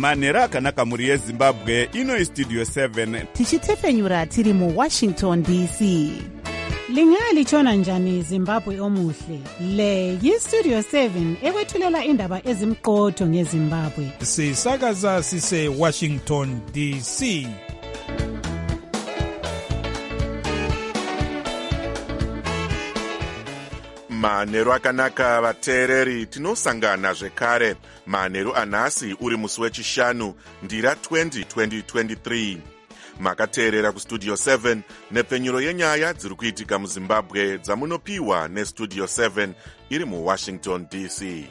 manhero akanaka mhuri yezimbabwe. Ino istudio 7 tichitefenyura tiri muwashington dc. Lingalitshona njani Zimbabwe omuhle? Le yistudio 7 ekwethulela indaba ezimqotho ngeZimbabwe. Sisakaza sise Washington DC. Manhero akanaka vateereri, tinosangana zvekare. Manhero anhasi uri musi wechishanu ndira 2023. Makateerera kustudio 7 nepfenyuro yenyaya dziri kuitika muZimbabwe dzamunopiwa nestudio 7 iri muWashington DC.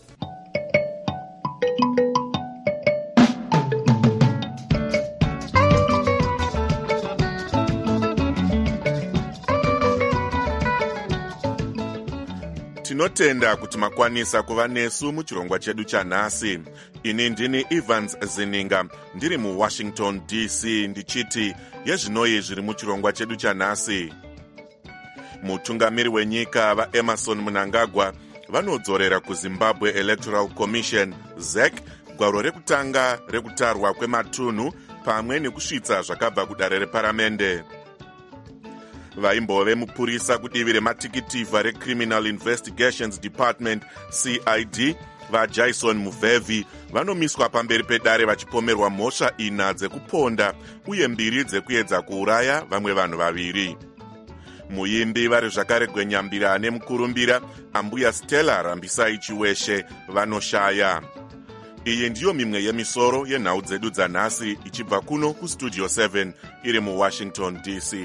Tinotenda kuti makwanisa kuva nesu muchirongwa chedu chanhasi. Ini ndini Evans Zininga ndiri muWashington DC ndichiti yezvinoi zviri muchirongwa chedu chanhasi. Mutungamiri wenyika vaEmmerson Mnangagwa vanodzorera kuZimbabwe Electoral Commission ZEC gwaro rekutanga rekutarwa kwematunhu pamwe nekusvitsa zvakabva kudare reparamende. Vaimbove mupurisa kudivi rematikitifa reCriminal Investigations Department CID vaJason Muvhevi vanomiswa pamberi pedare vachipomerwa mhosva 4 dzekuponda uye 2 dzekuedza kuuraya vamwe vanhu 2. Muimbi vari zvakare Gwenyambira nemukurumbira Ambuya Stella Rambisai Chiweshe vanoshaya. Iyi ndiyo mimwe yemisoro yenhau dzedu dzanhasi ichibva kuno kustudio 7 iri muWashington DC.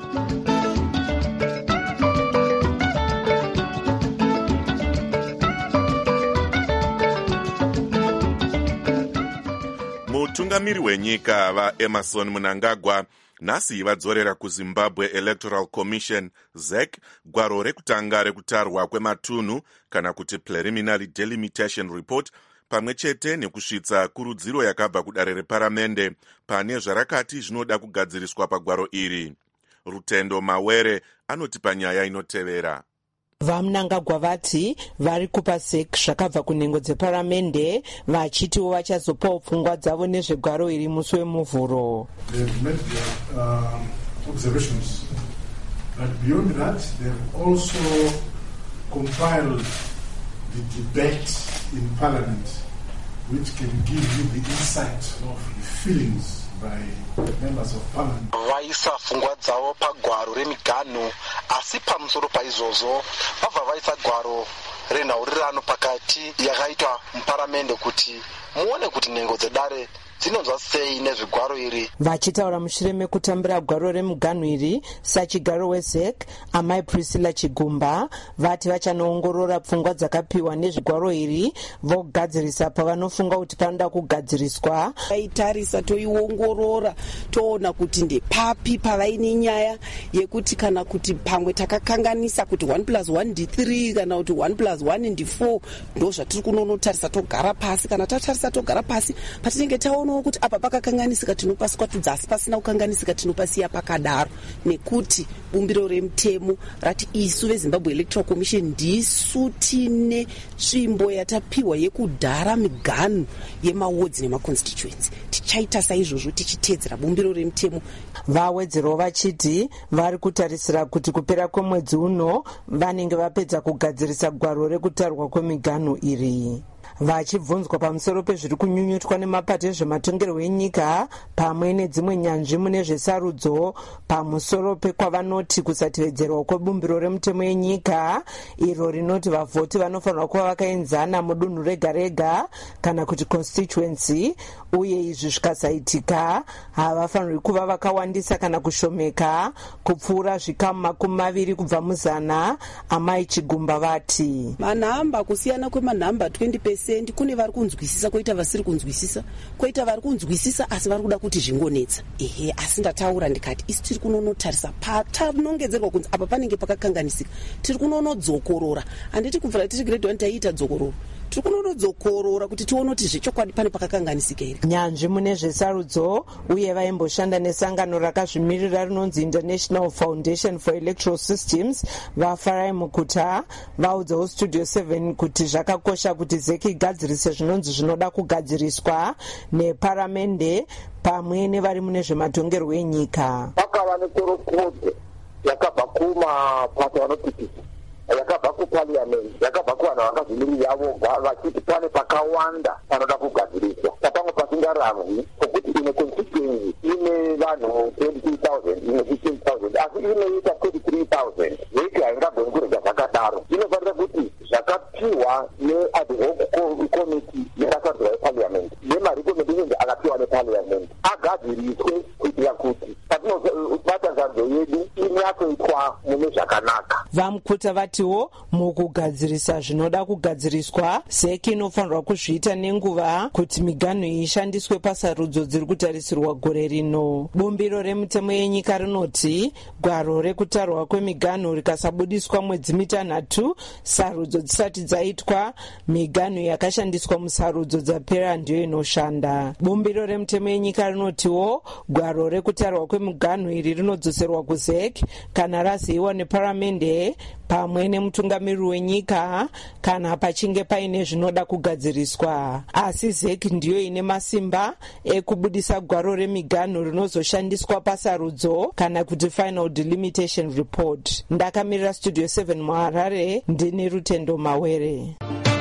Mutungamiri wenyika vaEmmerson Mnangagwa nhasi vadzorera kuZimbabwe Electoral Commission ZEC gwaro rekutanga rekutarwa kwematunhu kana kuti Preliminary Delimitation Report pamwe chete nekusvitsa kurudziro yakabva kudare reparamende pane zvarakati zvinoda kugadziriswa pagwaro iri. Rutendo Mawere anoti panyaya inotevera. VaMnangagwa vati vari kupa ZEC zvakabva kunhengo dzeparamende vachitiwo vachazopawo pfungwa dzavo nezvegwaro iri musi wemuvhuro. Observations, but beyond that they've also compiled the debate in Parliament which can give you the insight of the feelings by members of Parliament. Vaisa pfungwa dzavo pagwaro remiganhu, asi pamusoro paizvozvo vabva vaisa gwaro renhaurirano pakati yakaitwa muparamende kuti muone kuti nhengo dzedare dzinonzwa sei nezvegwaro iri. Vachitaura mushure mekutambira gwaro remuganhu iri, sachigaro weZEC Amai Priscilla Chigumba vati vachanoongorora pfungwa dzakapiwa nezvegwaro iri vogadzirisa pavanofunga kuti panoda kugadziriswa. Taitarisa toiongorora toona kuti ndepapi pavaine nyaya yekuti kana kuti pamwe takakanganisa kuti 1+1 ndi3 kana kuti 1+1 ndi4 ndo zvatiri kunonotarisa togara pasi. Kana tatarisa togara pasi patinenge taona kuti apa pakakanganisika tinopaswa tudzasi pasina kukanganisika tinopasiya pakadaro, nekuti bumbiro remutemo rati isu veZimbabwe Electoral Commission ndisu tine tsvimbo yatapiwa yekudhara miganhu yemawards nemaconstituency. Tichaita saizvozvo tichitedzera bumbiro remutemo. Vawedzerawo vachiti vari kutarisira kuti kupera kwemwedzi uno vanenge vapedza kugadzirisa gwaro rekutarwa kwemiganhu iri. Vachibvunzwa pamusoro pezviri kunyunyutwa nemapato ezvematongerwo enyika pamwe nedzimwe nyanzvi mune zvesarudzo pamusoro pekwavanoti kusatevedzerwa kwebumbiro remutemo yenyika iro rinoti vavhoti vanofanirwa kuva vakaenzana mudunhu rega rega kana kuti constituency, uye izvi zvikasaitika havafanirwi kuva vakawandisa kana kushomeka kupfuura zvikamu 20 kubva muzana. Amai Chigumba vati manhamba kusiyana kwemanhamba 20% kune vari kunzwisisa koita vasiri kunzwisisa, koita vari kunzwisisa asi vari kuda kuti zvingonetsa. Asi ndataura ndikati isi tiri kunonotarisa patanongedzerwa kunzi apa panenge pakakanganisika, tiri kunonodzokorora. Handiti kubvira tiri grade 1 taiita dzokororo, tiri kunonodzokorora kuti tione kuti zvechokwadi pane pakakanganisika here. Nyanzvi mune zvesarudzo uye vaimboshanda nesangano rakazvimirira rinonzi International Foundation for Electoral Systems vaFarai Mukuta vaudzawo Studio 7 kuti zvakakosha kuti ZEC igadzirise zvinonzi zvinoda kugadziriswa neparamende pamwe nevari mune zvematongerwo enyika. Pakava netorokodzo yakabva kumapato anopikisa, yakabva kupariamendi, yakabva kuvanhu vakazvimirira voga vachiti pane pakawanda panoda kugadziriswa. Pamwe pasingaramwi pokuti ine constituency ine vanhu 22,000 ine 15,000 asi inoita 33,000 ZEC haingagoni kurega zvakadaro. Inofanira kuti zvakapiwa ne-ad hoc committee yakasadziwa nepariamendi nemarekomendation akapiwa nepariamendi agadziriswe kuitira kuti patinobata nzanzo yedu inyatsoitwa mune zvakanaka. VaMukuta vatiwo mukugadzirisa zvinoda kugadziriswa ZEC inofanirwa kuzviita nenguva kuti miganhu ishandiswe pasarudzo dziri kutarisirwa gore rino. Bumbiro remutemo yenyika rinoti gwaro rekutarwa kwemiganhu rikasabudiswa mwedzi mitanhatu sarudzo dzisati dzaitwa, miganhu yakashandiswa musarudzo dzapera ndiyo inoshanda. Bumbiro remutemo yenyika rinotiwo gwaro rekutarwa kwemiganhu iri rinodzoserwa kuZEC kana raziviwa neparamende pamwe nemutungamiriri wenyika kana pachinge paine zvinoda kugadziriswa. Asi ZEC ndiyo ine masimba ekubudisa gwaro remiganhu rinozoshandiswa pasarudzo kana kuti final delimitation report. Ndakamirira Studio 7 muHarare, ndini Rutendo Mawere.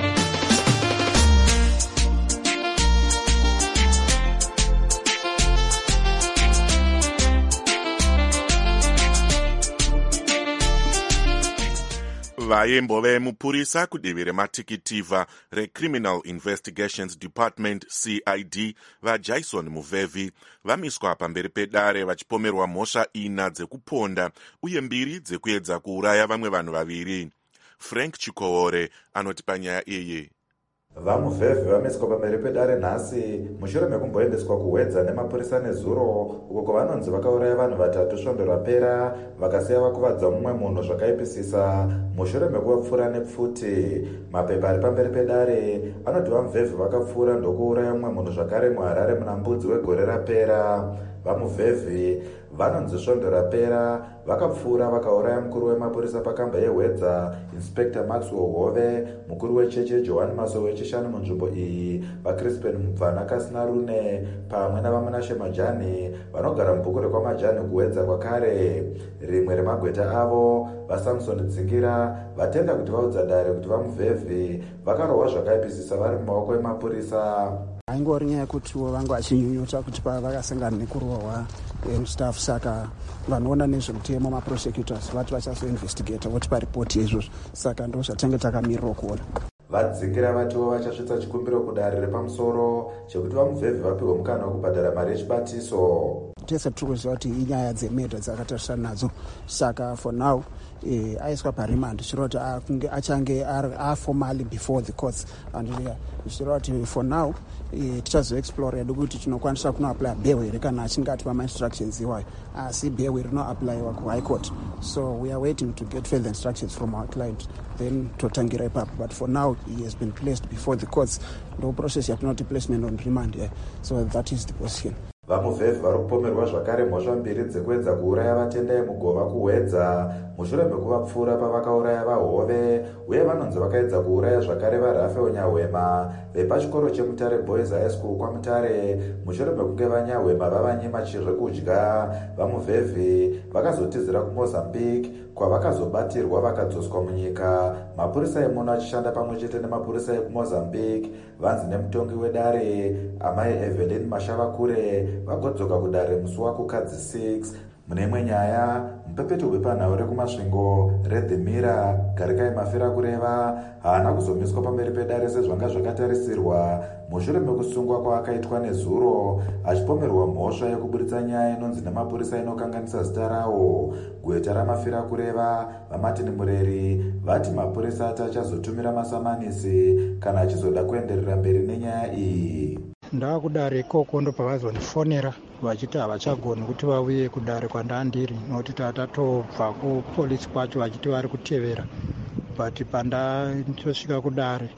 vaimbo vemupurisa kudivi rematikitifa reCriminal Investigations Department CID vaJason Muvhevhi vamiswa pamberi pedare vachipomerwa mhosva 4 dzekuponda uye 2 dzekuedza kuuraya vamwe vanhu vaviri. Frank Chikoore anoti panyaya iyi. VaMuvhevhi vamiswa pamberi pedare nhasi mushure mekumboendeswa kuhwedza nemapurisa nezuro uko kwavanonzi vakauraya vanhu 3 svondo rapera vakasiya vakuvadza mumwe munhu zvakaipisisa mushure mekuvapfuura nepfuti. Mapepa ari pamberi pedare anoti vaMuvhevhi vakapfuura ndokuuraya mumwe munhu zvakare muHarare muna Mbudzi wegore rapera. VaMuvhevhi vanonzi svondo rapera vakapfuura vakauraya mukuru wemapurisa pakamba yehwedza Inspector Maxwell Hove, mukuru wecheche Johan Maso wechishanu munzvimbo iyi, vaCrispen Mubvana Kasinarune pamwe navamunashe Majani vanogara mubhuku rekwaMajani kuhwedza kwakare. Rimwe remagweta avo vaSamson Dzingira vatenda kuti vaudza dare kuti vaMuvhevhi vakarohwa zvakaipisisa vari mumaoko emapurisa. Haingori nyaya yekutiwo vanga vachinyunyuta kuti vakasangana nekurohwa staff, saka vanoona nezvemutemo maprosecutors vati vachazoinvestigata voti paripoti yeizvozvo, saka ndo zvatange takamirira kuona. Vadzingira vatiwo vachasvitsa chikumbiro kudare repamusoro chekuti vaMuvhevhi vapiwe mukana wekubhadhara mari yechibatiso. Tese tiri kuziva kuti inyaya dzemedha dzakatarisana nadzo, saka for now aiswa parimand zvichireva kuti achange formally before the courts, and zvichireva kuti for now tichazoexplore yedu kuti tinokwanisa kunoapply bail here kana achinge atipa ma-instructions iwayo, asi bail rinoapplyiwa kuHigh Court, so we are waiting to get further instructions from our client, then totangira ipapo, but for now he has been placed before the courts. No process yatinoti placement on remand here, so that is the position. VaMuvhevhi vari kupomerwa zvakare mhosva 2 dzekuedza kuuraya vatendai mugova kuhwedza mushure mekuvapfuura pavakauraya vaHove, uye vanonzi vakaedza kuuraya zvakare vaRafe Onyahwema vepachikoro cheMutare Boys High School kwaMutare mushure mekunge vaNyahwema vavanyima chirwekudya. VaMuvhevhi vakazotizira kuMozambique kwavakazobatirwa vakadzoswa munyika. Mapurisa emuno achishanda pamwe chete nemapurisa ekuMozambique vanzi nemutongi wedare amai Evelyn Mashavakure vagodzoka kudare musi wakukadzi 6. Mune imwe nyaya, mupepeto wepanhau rekumasvingo reThe Mirror Garikai Mafira kureva haana kuzomiswa pamberi pedare sezvanga zvakatarisirwa mushure mekusungwa kwaakaitwa nezuro achipomerwa mhosva yekuburitsa nyaya inonzi nemapurisa inokanganisa zita rawo. Gweta raMafira kureva vaMartin Mureri vati mapurisa achazotumira masamanisi kana achizoda kuenderera mberi nenyaya iyi. Ndakudare ikoko ndo pavazondifonera vachiti havachagoni kuti vauye kudare kwandandiri, nokuti tatatobva kupolisi kwacho vachiti vari kutevera, but pandachosvika kudare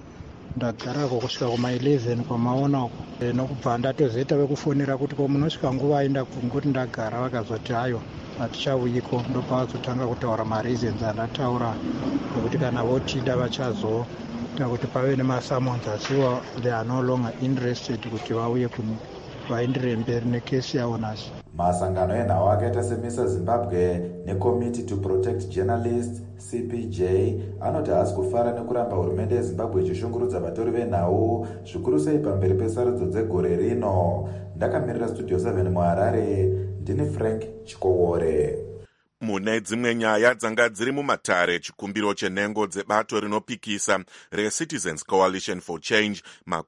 ndagarako kusvika kuma11 kwamaona uko nokubva ndatozoita vekufonera kuti ko munosvika nguva ainda kungoti ndagara vakazoti hayo hatichauyiko ndopavazotanga kutaura mareasons andataura nekuti kana votida vachazoita kuti pave nemasamons asiwa they are no longer interested kuti vauye vaendere mberi nekesi yavo nhasi. Masangano enhau akaita semisa Zimbabwe neCommittee to Protect Journalists CPJ anoti haasi kufara nekuramba hurumende yeZimbabwe ichishungurudza vatori venhau zvikuru sei pamberi pesarudzo dzegore rino. Ndakamirira Studio 7 muHarare, ndini Frank Chikowore. Mune dzimwe nyaya dzanga dziri mumatare, chikumbiro chenhengo dzebato rinopikisa reCitizens Coalition for Change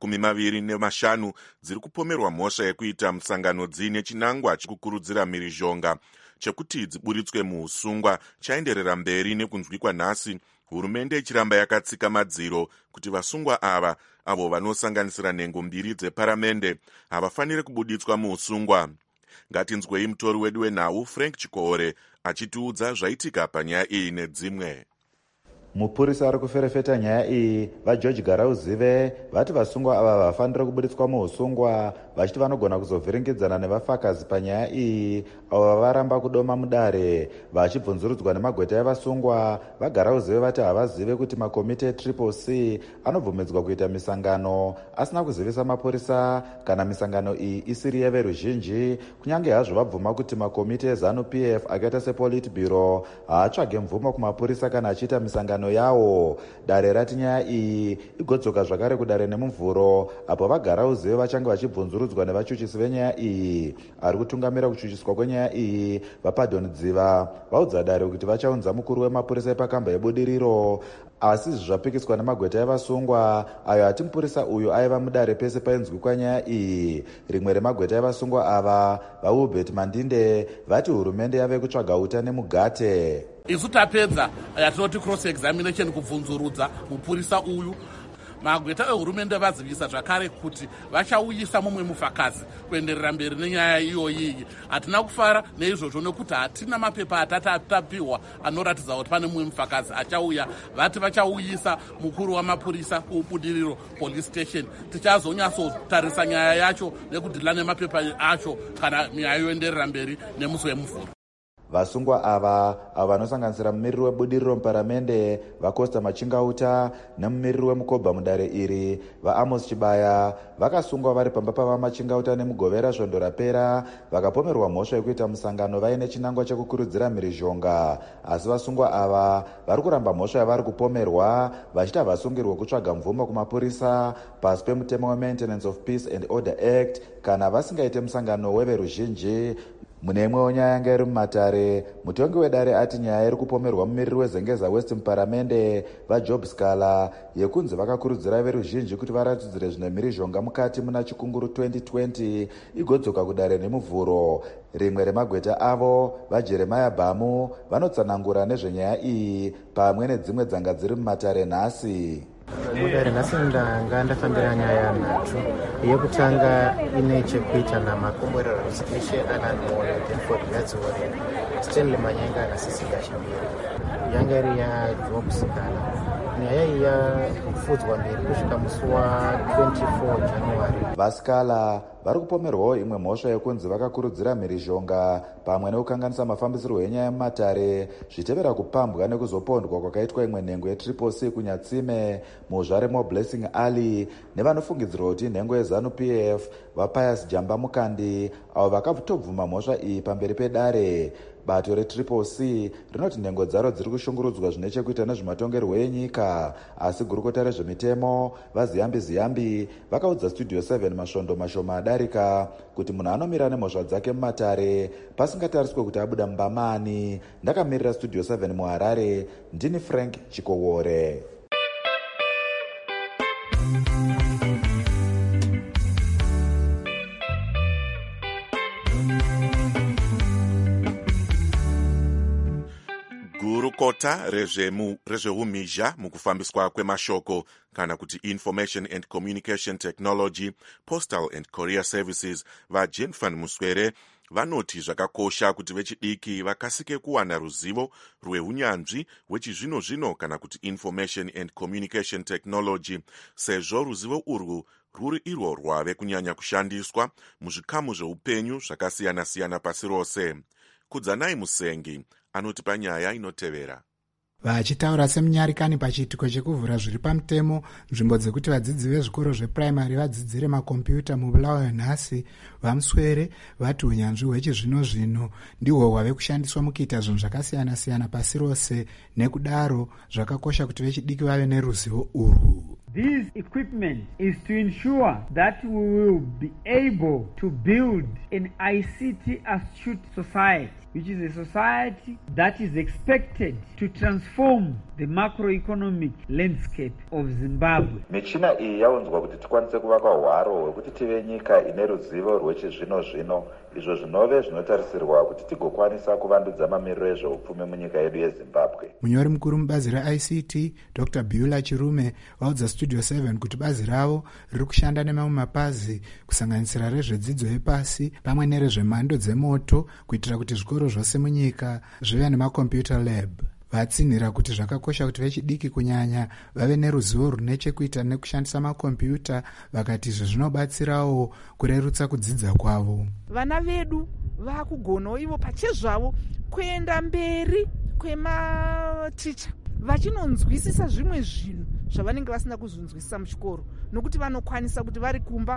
25 dziri kupomerwa mhosva yekuita musangano dzine chinangwa chikukurudzira mhirizhonga chekuti dziburitswe muusungwa chaenderera mberi nekunzwikwa nhasi, hurumende ichiramba yakatsika madziro kuti vasungwa ava, avo vanosanganisira nhengo mbiri dzeparamende, havafaniri kubuditswa muusungwa. Ngatinzwei mutori wedu wenhau Frank Chikowore achitiudza zvaitika panyaya iyi nedzimwe. Mupurisa ari kuferefeta nyaya iyi vaGeorge Garauzive vati vasungwa ava vafanira kubuditswa muusungwa, vachiti vanogona kuzovhiringidzana nevafakazi panyaya iyi avo varamba kudoma mudare. Vachibvunzurudzwa nemagweta evasungwa, vaGarauzive vati havazive kuti makomiti eCCC anobvumidzwa kuita misangano asina kuzivisa mapurisa kana misangano iyi isiri yeveruzhinji, kunyange hazvo vabvuma kuti makomiti eZANU-PF akaita sePolitburo haatsvage mvumo kumapurisa kana achiita misangano yawo. Dare rati nyaya iyi igodzoka zvakare kudare nemumvuro apo vaGarauzive vachange vachibvunzurudzwa nevachuchisi venyaya iyi. Ari kutungamira kuchuchiswa kwenyaya iyi vaPardon Dziva vaudza dare kuti vachaunza mukuru wemapurisa epakamba yebudiriro, asi izvi zvapikiswa nemagweta evasungwa ayo ati mupurisa uyu aiva mudare pese painzwikwa nyaya iyi. Rimwe remagweta evasungwa ava vaHubert Mandinde vati hurumende yave kutsvaga uta nemugate. Isu tapedza yatinoti cross examination kubvunzurudza mupurisa uyu, magweta ehurumende vazivisa zvakare kuti vachauyisa mumwe mufakazi kuenderera mberi nenyaya iyoyi. Hatina kufara neizvozvo nekuti hatina mapepa atatapiwa anoratidza kuti pane mumwe mufakazi achauya. Vati vachauyisa mukuru wamapurisa kubudiriro police station. Tichazonyatsotarisa nyaya yacho nekudhila nemapepa acho kana nyaya yoenderera mberi nemusi wemuvhuro. Vasungwa ava vanosanganisira mumiriri webudiriro muparamende vaCosta Machingauta nemumiriri wemukobha mudare iri vaAmos Chibaya vakasungwa vari pamba pavamachingauta nemugovera svondo rapera, vakapomerwa mhosva yekuita musangano vaine chinangwa chekukurudzira mhirizhonga. Asi vasungwa ava vari kuramba mhosva yavari kupomerwa, vachiti havasungirwe kutsvaga mvumo kumapurisa pasi pemutemo weMaintenance of Peace and Order Act kana vasingaite musangano weveruzhinji. Mune imwewo nyaya yanga iri mumatare, mutongi wedare ati nyaya iri kupomerwa mumiriri wezengeza West muparamende vaJob Scala yekunzi vakakurudzira veruzhinji kuti varatidzire zvine mhirizhonga mukati muna chikunguru 2020 igodzoka kudare nemuvhuro. Rimwe remagweta avo vaJeremiah Bamu vanotsanangura nezvenyaya iyi pamwe nedzimwe dzanga dziri mumatare nhasi. Mudare nhasi ndanga ndafambira nyaya nhatu. Yekutanga ine chekuita namakomborero resignation ananone Denford Gadzore, Stanley Manyenga naSisiga Chambiri. Yanga iri yaJob Scala. Nyaya iyi yafudzwa mberi kusvika musi wa24 January. VaScala vari kupomerwawo imwe mhosva yekunzi vakakurudzira mhirizhonga pamwe nekukanganisa mafambisirwo enyaya mumatare, zvitevera kupambwa nekuzopondwa kwakaitwa imwe nhengo yeCCC kunyatsime muZvare Blessing Ali nevanofungidzirwa kuti nhengo yeZANU-PF vaPius Jamba Mukandi avo vakatobvuma mhosva iyi pamberi pedare. Bato reCCC rinoti nhengo dzaro dziri kushungurudzwa zvine chekuita nezvematongerwo enyika, asi gurukota rezvemitemo vaZiyambi vakaudza Studio 7 masvondo mashoma adarika kuti munhu anomira nemhosva dzake mumatare pasingatariswe kuti abuda mumbamani. Ndakamirira Studio 7 muHarare, ndini Frank Chikowore. Gurukota rezveumhizha mukufambiswa kwemashoko kana kuti Information and Communication Technology, Postal and Courier Services vaJenfan Muswere vanoti zvakakosha kuti vechidiki vakasike kuwana ruzivo rweunyanzvi hwechizvino-zvino kana kuti information and communication technology, sezvo ruzivo urwu rwuri irwo rwave kunyanya kushandiswa muzvikamu zveupenyu zvakasiyana-siyana pasi rose. Kudzanai Musengi anotipa nyaya inotevera. Vachitaura semunyarikani pachiitiko chekuvhura zviri pamutemo nzvimbo dzekuti vadzidzi vezvikoro zvepuraimari vadzidzire makombiyuta mubulawayo nhasi, vamuswere vati unyanzvi hwechizvino-zvino ndihwo hwave kushandiswa mukuita zvinhu zvakasiyana-siyana pasi rose, nekudaro zvakakosha kuti vechidiki vave neruzivo urwu. This equipment is to ensure that we will be able to build an ICT astute society, which is a society that is expected to transform the macroeconomic landscape of Zimbabwe. Michina iyi yaunzwa kuti tikwanise kuvaka hwaro hwekuti tive nyika ine ruzivo rwechizvino-zvino, izvo zvinove zvinotarisirwa kuti tigokwanisa kuvandudza mamiriro ezveupfumi munyika yedu yeZimbabwe. Munyori mukuru mubazi reICT Dr. Beulah Chirume vaudza Studio 7 kuti bazi ravo riri kushanda nemamwe mapazi kusanganisira rezvedzidzo yepasi pamwe nerezvemhando dzemoto kuitira kuti zvikoro zvose munyika zvive nemakombiyuta lab. Vatsinhira kuti zvakakosha kuti vechidiki kunyanya vave neruzivo rune chekuita nekushandisa makombiyuta, vakati izvi zvinobatsirawo kurerutsa kudzidza kwavo. Vana vedu vakugonawo ivo pachezvavo kuenda mberi kwematicha vachinonzwisisa zvimwe zvinhu zvavanenge vasina kuzonzwisisa muchikoro, nokuti vanokwanisa kuti vari kumba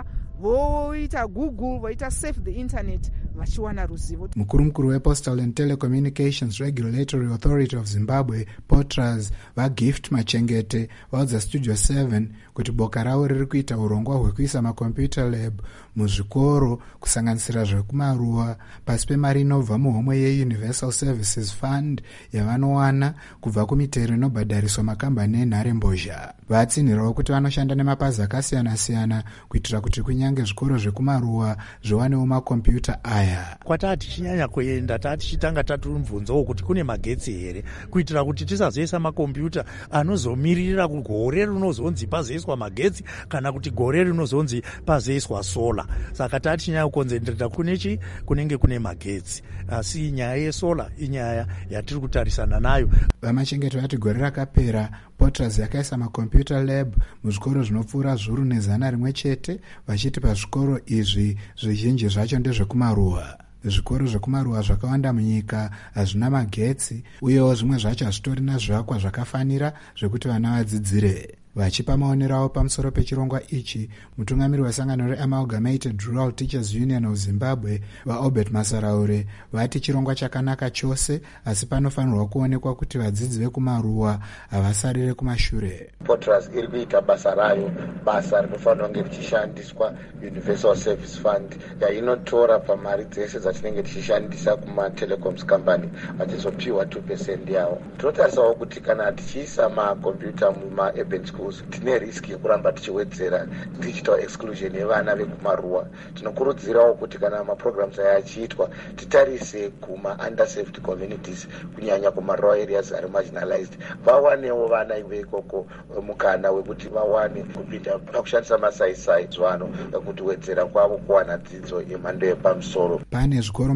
voita Google, voita surf the internet vachiwana ruzivo. Mukuru wePostal and Telecommunications Regulatory Authority of Zimbabwe, POTRAZ, vaGift Machengete vaudza Studio 7 kuti boka ravo riri kuita urongwa hwekuisa makombiyuta lab muzvikoro kusanganisira zvekumaruwa pasi pemari inobva muhomwe yeUniversal Services Fund yavanowana kubva kumitero inobhadhariswa makambani enharembozha. Vatsinhirawo kuti vanoshanda nemapazi akasiyana-siyana kuitira kuti kunyange zvikoro zvekumaruwa zviwanewo makombiyuta aya. Kwatati tichinyanya kuenda tichitanga tatumubvunzawo kuti kune magetsi here, kuitira kuti tisazoisa makombiyuta anozomirira gore rinozonzi pazoiswa magetsi kana kuti gore rinozonzi pazoiswa sola. Saka tatichinyanya kukonzentreta kunechi kunenge kune magetsi, asi nyaya yesola inyaya yatiri kutarisana nayo. Vamachengete vati gore rakapera POTRAZ yakaisa makombiyuta lab muzvikoro zvinopfuura zviuru nezana rimwe chete, vachiti pazvikoro izvi zvizhinji zvacho ndezvekumaruwa. Zvikoro zvekumaruwa zvakawanda munyika hazvina magetsi, uyewo zvimwe zvacho hazvitorina zvivakwa zvakafanira zvekuti vana vadzidzire. Vachipa maonero avo pamusoro pechirongwa ichi, mutungamiri wesangano reAmalgamated Rural Teachers Union of Zimbabwe vaObert Masaraure vati chirongwa chakanaka chose, asi panofanirwa kuonekwa kuti vadzidzi vekumaruwa havasarire kumashure. POTRAZ iri kuita basa rayo, basa rinofanirwa kunge richishandiswa Universal Service Fund yainotora pamari dzese dzatinenge tichishandisa kumatelecoms company vachizopiwa 2% yavo. Tinotarisawo kuti kana tichiisa makombiyuta mumaurban schools tine riski yekuramba tichiwedzera digital exclusion yevana vekumaruwa. Tinokurudzirawo kuti kana maprograms aya achiitwa titarise kuma-underserved communities, kunyanya kuma-rural areas ari marginalized, vawanewo vana ikoko mukana wekuti vawane kupinda pakushandisa masaisai zvano kuti wedzera kwavo kuwana dzidzo yemhando yepamusoro. Pane zvikoro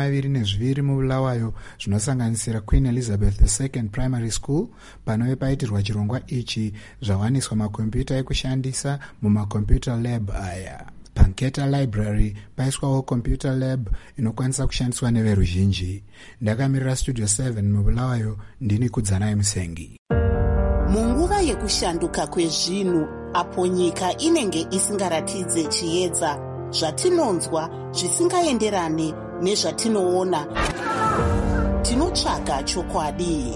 22 mubulawayo zvinosanganisira Queen Elizabeth II Primary School panove paitirwa chirongwa ichi zvawaniswa makombiyuta ekushandisa mumakombiyuta lab aya. Panketa Library paiswawo computer lab inokwanisa kushandiswa neveruzhinji. Ndakamirira Studio 7 mubulawayo, ndini Kudzanai Musengi. Munguva yekushanduka kwezvinhu apo nyika inenge isingaratidze chiedza, zvatinonzwa zvisingaenderane nezvatinoona, tinotsvaga chokwadi.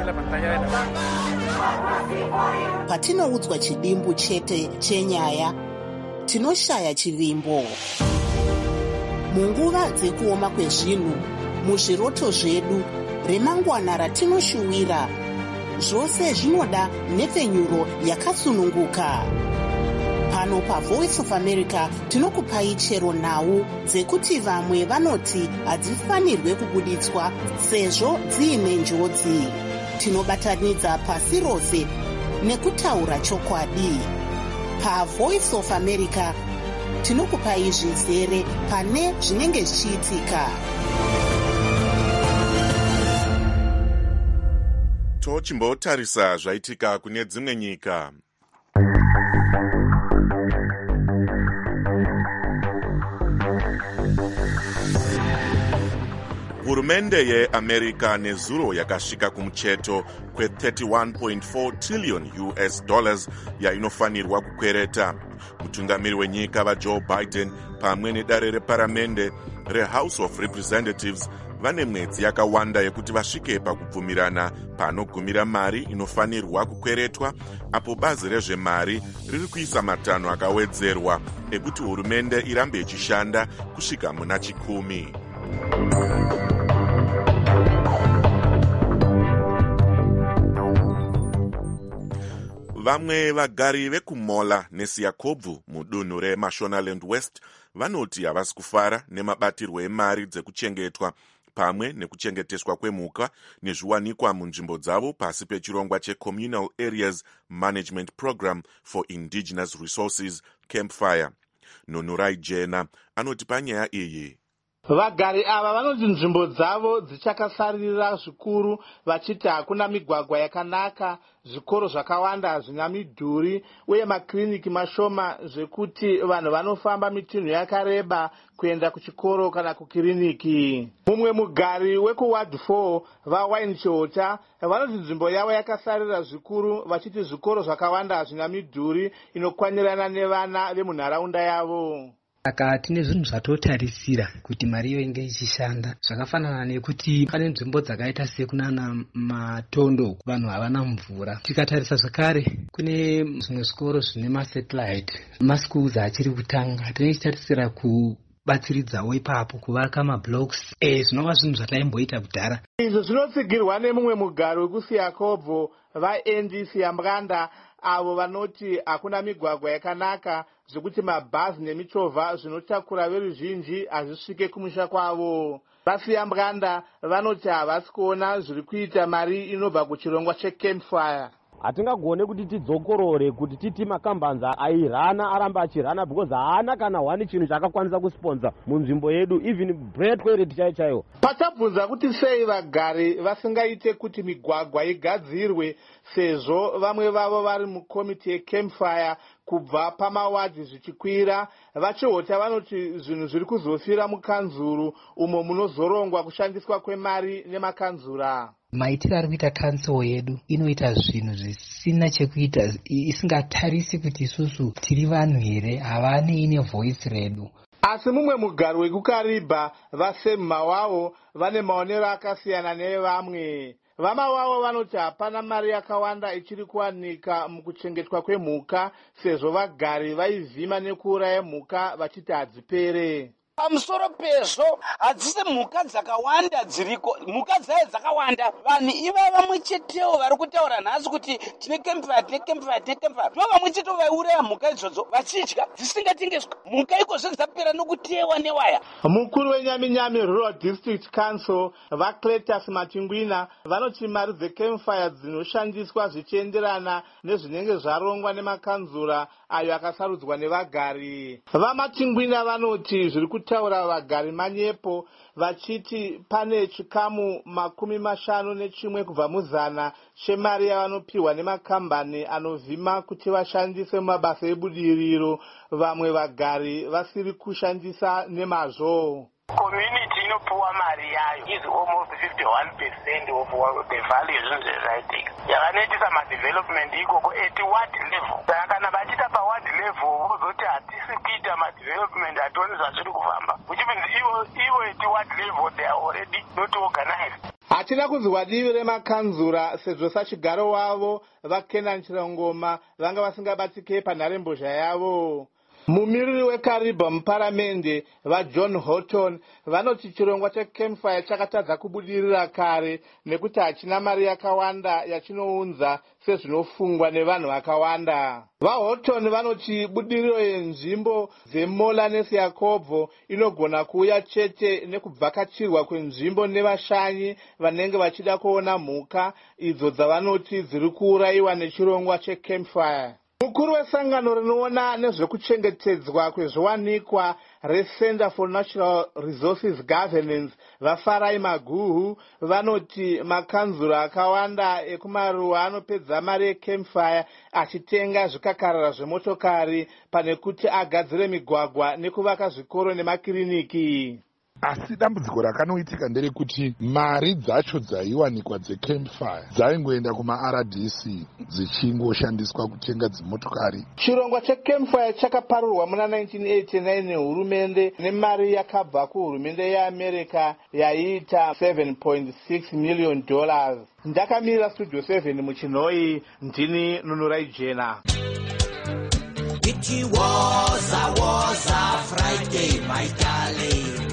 Patinoudzwa chidimbu chete chenyaya, tinoshaya chivimbo. Munguva dzekuoma kwezvinhu, muzviroto zvedu, remangwana ratinoshuwira, zvose zvinoda nhepfenyuro yakasununguka. Pano paVoice of America tinokupai chero nhau dzekuti vamwe vanoti hadzifanirwe kubuditswa sezvo dziine njodzi. Tinobatanidza pasi rose nekutaura chokwadi. PaVoice of America tinokupai zvizere pane zvinenge zvichiitika. tochimbotarisa zvaitika kune dzimwe nyika. Hurumende yeAmerica nezuro yakasvika kumucheto kwe$31.4 trillion yainofanirwa kukwereta. Mutungamiri wenyika vaJoe Biden pamwe nedare reparamende reHouse of Representatives vane mwedzi yakawanda yekuti vasvike pakubvumirana panogumira mari inofanirwa kukweretwa, apo bazi rezvemari riri kuisa matanho akawedzerwa ekuti hurumende irambe ichishanda kusvika muna chikumi. Vamwe vagari vekuMola neSiakobvu mudunhu reMashonaland West vanoti havasi kufara nemabatirwo emari dzekuchengetwa pamwe nekuchengeteswa kwemhuka nezviwanikwa munzvimbo dzavo pasi pechirongwa cheCommunal Areas Management Program for Indigenous Resources Campfire. Nonorai Jena anoti panyaya iyi. Vagari ava vanoti nzvimbo dzavo dzichakasarira zvikuru, vachiti hakuna migwagwa yakanaka, zvikoro zvakawanda hazvina midhuri uye makiriniki mashoma zvekuti vanhu vanofamba mitunhu yakareba kuenda kuchikoro kana kukiriniki. Mumwe mugari wekuWard 4 vaWine Chihota vanoti nzvimbo yavo yakasarira zvikuru, vachiti zvikoro zvakawanda hazvina midhuri inokwanirana nevana vemunharaunda yavo. Saka tine zvinhu zvatotarisira kuti mari iyo inge ichishanda, zvakafanana nekuti pane nzvimbo dzakaita sekunana Matondo vanhu havana mvura. Tikatarisa zvakare kune zvimwe zvikoro zvine masatellite maschools achiri kutanga, tinochitarisira kubatsiridzawo ipapo kuvaka mablocks zvinova zvinhu zvataimboita kudhara. Izvo zvinotsigirwa nemumwe mugari wekuSiakobvu vaEndi Siyambwanda avo vanoti hakuna migwagwa yakanaka zvekuti mabhazi nemichovha zvinotakura veruzhinji hazvisvike kumusha kwavo. VaSiyambwanda vanoti havasi kuona zviri kuita mari inobva kuchirongwa cheCampfire. Hatingagone kuti tidzokorore kuti titi makambanza airana aramba achirana because haana kana wani chinhu chakakwanisa kusponza munzvimbo yedu, even bread quality chaiyo. Pachabvunza kuti sei vagari vasingaite kuti migwagwa igadzirwe sezvo vamwe vavo vari mukomiti yeCampfire kubva pamawadhi zvichikwira. VaChihota vanoti zvinhu zviri kuzofira mukanzuru umo munozorongwa kushandiswa kwemari nemakanzura. Maitiro ari kuita kansel yedu inoita zvinhu zvisina chekuita, isingatarisi kuti isusu tiri vanhu here, havane ine voice redu. Asi mumwe mugari wekuKaribha vaSemMawavo vane maonero akasiyana nevamwe. VaMawavo vanoti hapana mari yakawanda ichiri kuwanika mukuchengetwa kwemhuka sezvo vagari vaivhima nekuuraya mhuka vachiti hadzipere. Pamusoro pezvo hadzisi mhuka dzakawanda dziriko, mhuka dzaye dzakawanda. Vanhu iva vamwe chetewo vari kutaura nhasi kuti tine Campfire. Ndo vamwe chetewo vaiuraya mhuka idzodzo vachidya dzisingatengeswi. Mhuka ikozvo dzapera nokutewa newaya. Mukuru weNyaminyami Rural District Council vaCletus Matingwina vanoti mari dzeCampfire dzinoshandiswa zvichienderana nezvinenge zvarongwa nemakanzura ayo akasarudzwa nevagari. VaMatingwina vanoti zviri kutaura vagari manyepo vachiti pane chikamu 51 kubva muzana chemari yavanopiwa nemakambani anovhima kuti vashandise mumabasa ebudiriro, vamwe vagari vasiri kushandisa nemazvo. Community inopuwa mari yayo is almost 51% of the value zvinhu zvezvaitika. Yakanoitisa madevelopment ikoko at ward level. Saka kana vachita paward level vozoti hatisi kuita madevelopment hationi zvazviri kufamba. Which means ivo at ward level they are already not organized. Hatina kunzwa divi remakanzura sezvo sachigaro wavo vaKenan Chirongoma vanga vasingabatike panharembozha yavo. Mumiriri weKaribha muparamende vaJohn Horton vanoti chirongwa cheCampfire chakatadza kubudirira kare nekuti hachina mari yakawanda yachinounza sezvinofungwa nevanhu vakawanda. VaHorton vanoti budiriro yenzvimbo dzeMola neSiakobvu inogona kuuya chete nekubvakachirwa kwenzvimbo nevashanyi vanenge vachida kuona mhuka idzo dzavanoti dziri kuurayiwa nechirongwa cheCampfire. mukuru wesangano rinoona nezvekuchengetedzwa kwezviwanikwa recenter for natural resources governance vafarai maguhu vanoti makanzuro akawanda ekumaruwa anopedza mari yecampfire achitenga zvikakarara zvemotokari pane kuti agadzire migwagwa nekuvaka zvikoro nemakiriniki. Asi dambudziko rakanoitika nderekuti mari dzacho dzaiwanikwa dzecampfire dzaingoenda kuma-RDC dzichingoshandiswa kutenga dzimotokari. Chirongwa checampfire chakaparurwa muna 1989 nehurumende nemari yakabva kuhurumende yeAmerica yaiita $7.6 million. Ndakamirira Studio 7 muchinhoi, ndini Nunurai Jena. It was a Friday, my darling.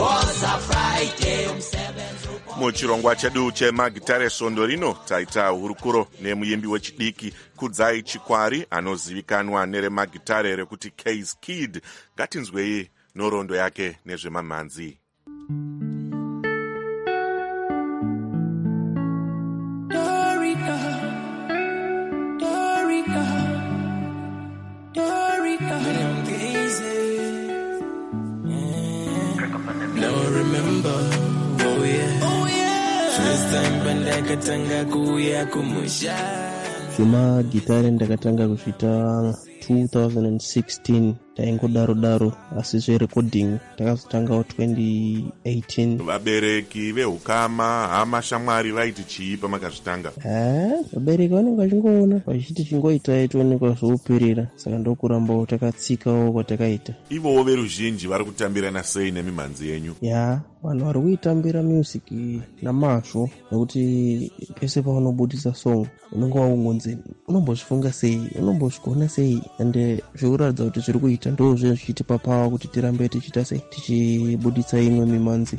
Muchirongwa chedu chemagitare svondo rino taita hurukuro nemuimbi wechidiki Kudzai Chikwari anozivikanwa neremagitare rekuti Case Kid. Ngatinzwei nhoroondo yake nezvemamhanzi. Zvemagitare ndakatanga kuzviita 2016 taingodaro asi zverecording takazotangawo 2018. Vabereki vehukama hama shamwari vaiti chii pamakazvitanga? Vabereki vanenge vachingoona vachiti chingoitai toonekwa zvoupirira, saka ndokurambawo takatsikawo kwatakaita. Ivowo veruzhinji vari kutambirana sei nemimhanzi yenyu? Vanhu vari kuitambira music namazvo, nekuti pese paunobudisa song unenge waungonzi unombozvifunga sei, unombozvigona sei, ende zvekuratidza kuti zviri kuita ndo zvichitipa pawa kuti tirambe tichiita sei, tichibuditsa imwe mimhanzi.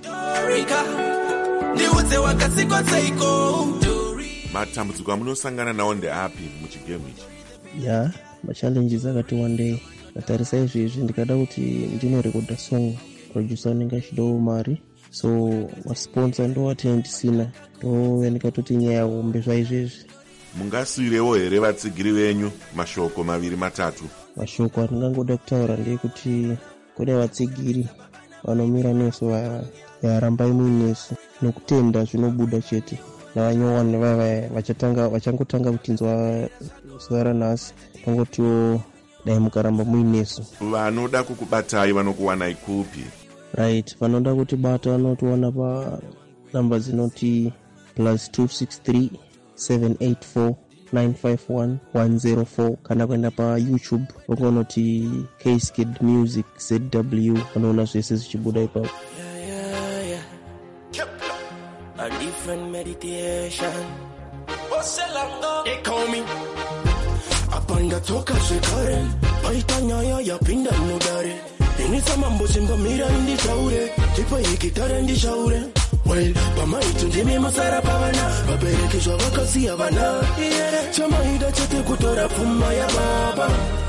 Matambudziko amunosangana nawo ndeapi muchigemu ichi? Machallenges akati wandei. Natarisa izvezvi ndikada kuti ndinorekodha song, producer unenge achidawo mari, so masponsor ndo watendisina, ndo ndikatoti nyaya hombe zvaizvezvi. Mungasiyirewo here vatsigiri venyu mashoko maviri matatu? Mashoko andingangoda kutaura ndeyekuti kune vatsigiri vanomira nesu varambai muinesu nokutenda zvinobuda chete, navanyowani vaya vachangotanga kutinzwa zuva ranhasi pangotiwo dai mukaramba muinesu. Vanoda kukubatai vanokuwanai kupi? Right, vanoda kutibata vanotiwana pa namba dzinoti +263 784 951 104 kana kuenda pa YouTube ukonoti Case Kid Music ZW, unoona zvese zvichibuda ipapo. A different meditation. They call me apanda toka zvekare paita nyaya yapinda mudare inisa mambo chimbamira inditaure tipa ikitare ndishaure well pamaito ndimi masara pavana vabereki zvavakasiya vana chamaida chete kutora pfuma ya baba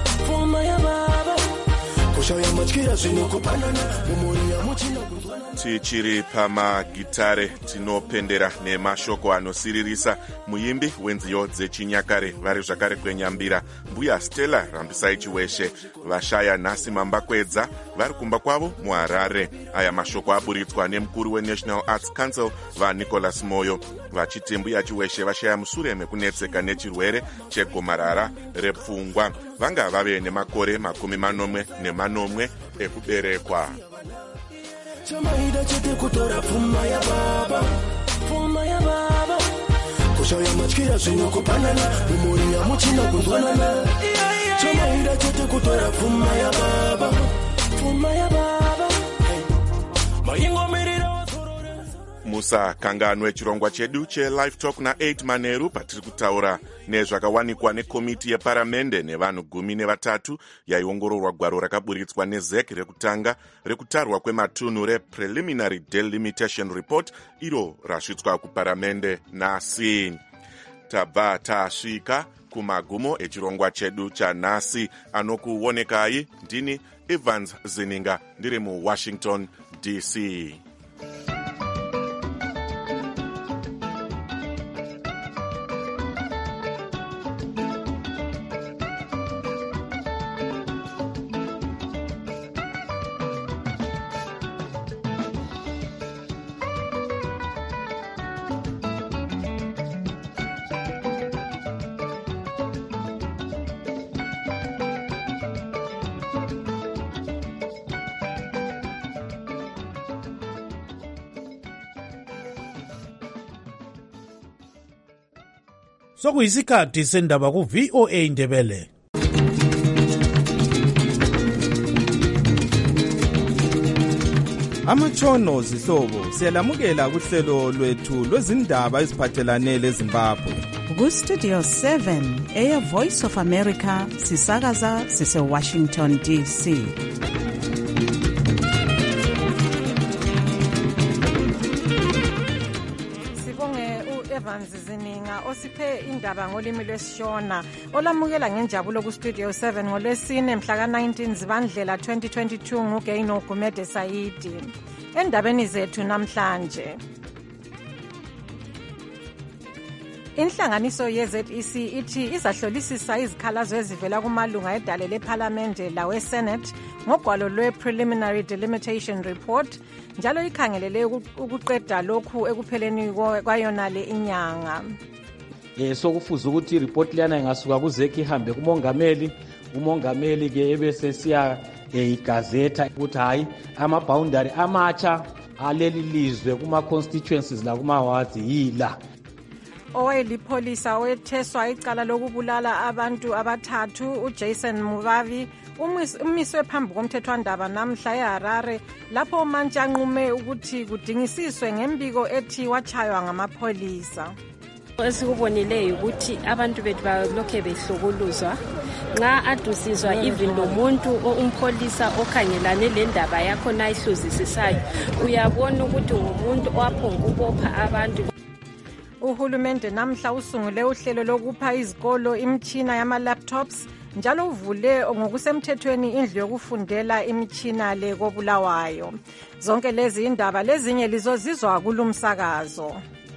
kushaya matyira zvinokupanana mumuri yamuchina kunzwana. Tichiri pamagitare tinopendera nemashoko anosiririsa muimbi wenziyo dzechinyakare vari zvakare kwenyambira mbuya Stella Rambisai Chiweshe vashaya nhasi mambakwedza vari kumba kwavo muHarare. Aya mashoko aburitswa nemukuru weNational Arts Council vaNicholas Moyo vachiti mbuya Chiweshe vashaya mushure mekunetseka nechirwere chegomarara repfungwa. Vanga vave nemakore 40 ekuberekwa. Chamaida chete kutora pfuma ya baba kushaya matyira zvinokupanana mumuri yamuchina kunzwanana. Chamaida chete kutora pfuma ya baba maingomirira musakanganwe chirongwa chedu cheLive Talk na8 Manheru patiri kutaura nezvakawanikwa nekomiti yeparamende nevanhu 13 yaiongororwa gwaro rakaburitswa neZEC rekutanga rekutarwa kwematunhu rePreliminary Delimitation Report iro rasvitswa kuparamende nhasi. Tabva tasvika kumagumo echirongwa chedu chanhasi. Anokuonekai ndini Evans Zininga ndiri muWashington DC. sokuyisikhathi sendaba ku-VOA Indebele. Amatshono zihlobo siyalamukela kuhlelo lwethu lwezindaba eziphathelane leZimbabwe. Ku-Studio 7 Air Voice of America sisakaza sise-Washington DC. Zininga osiphe indaba ngolimi lwesishona olamukela ngenjabulo ku-Studio 7 ngolwesine mhla ka-19 Zibandlela 2022 nguGaino Gumede Saidi. Endabeni zethu namhlanje, inhlanganiso ye-ZEC ithi izahlolisisa izikhalazo ezivela kumalunga edale lephalamende lawe-Senate ngogwalo lwe-Preliminary Delimitation Report, njalo ikhangelele ukuqeda lokhu ekupheleni kwayona le inyanga. Sokufuza ukuthi ireport liyana ingasuka ku-ZEC ihambe kumongameli, umongameli ke ebese siya igazetha ukuthi hayi ama-boundary amatsha aleli lizwe kuma-constituencies la kuma-wards yila. Owayelipholisa owetheswa icala lokubulala abantu abathathu uJason Muvavi umiswe phambi komthethwandaba namhla eHarare lapho umantshi anqume ukuthi kudingisiswe ngembiko ethi wachaywa ngamapholisa. Esikubonileyo ukuthi abantu bethu balokhe behlukuluzwa nxa adusizwa even lomuntu umpholisa okhangelane le ndaba yakho nayihluzisisayo uyabona ukuthi ngumuntu owaphonga ukubopha abantu. Uhulumende namhla usungule uhlelo lokupha izikolo imitshina yama-laptops njalo uvule ngokusemthethweni indlu yokufundela imitshina le koBulawayo. Zonke lezi indaba lezinye lizozizwa kulumsakazo.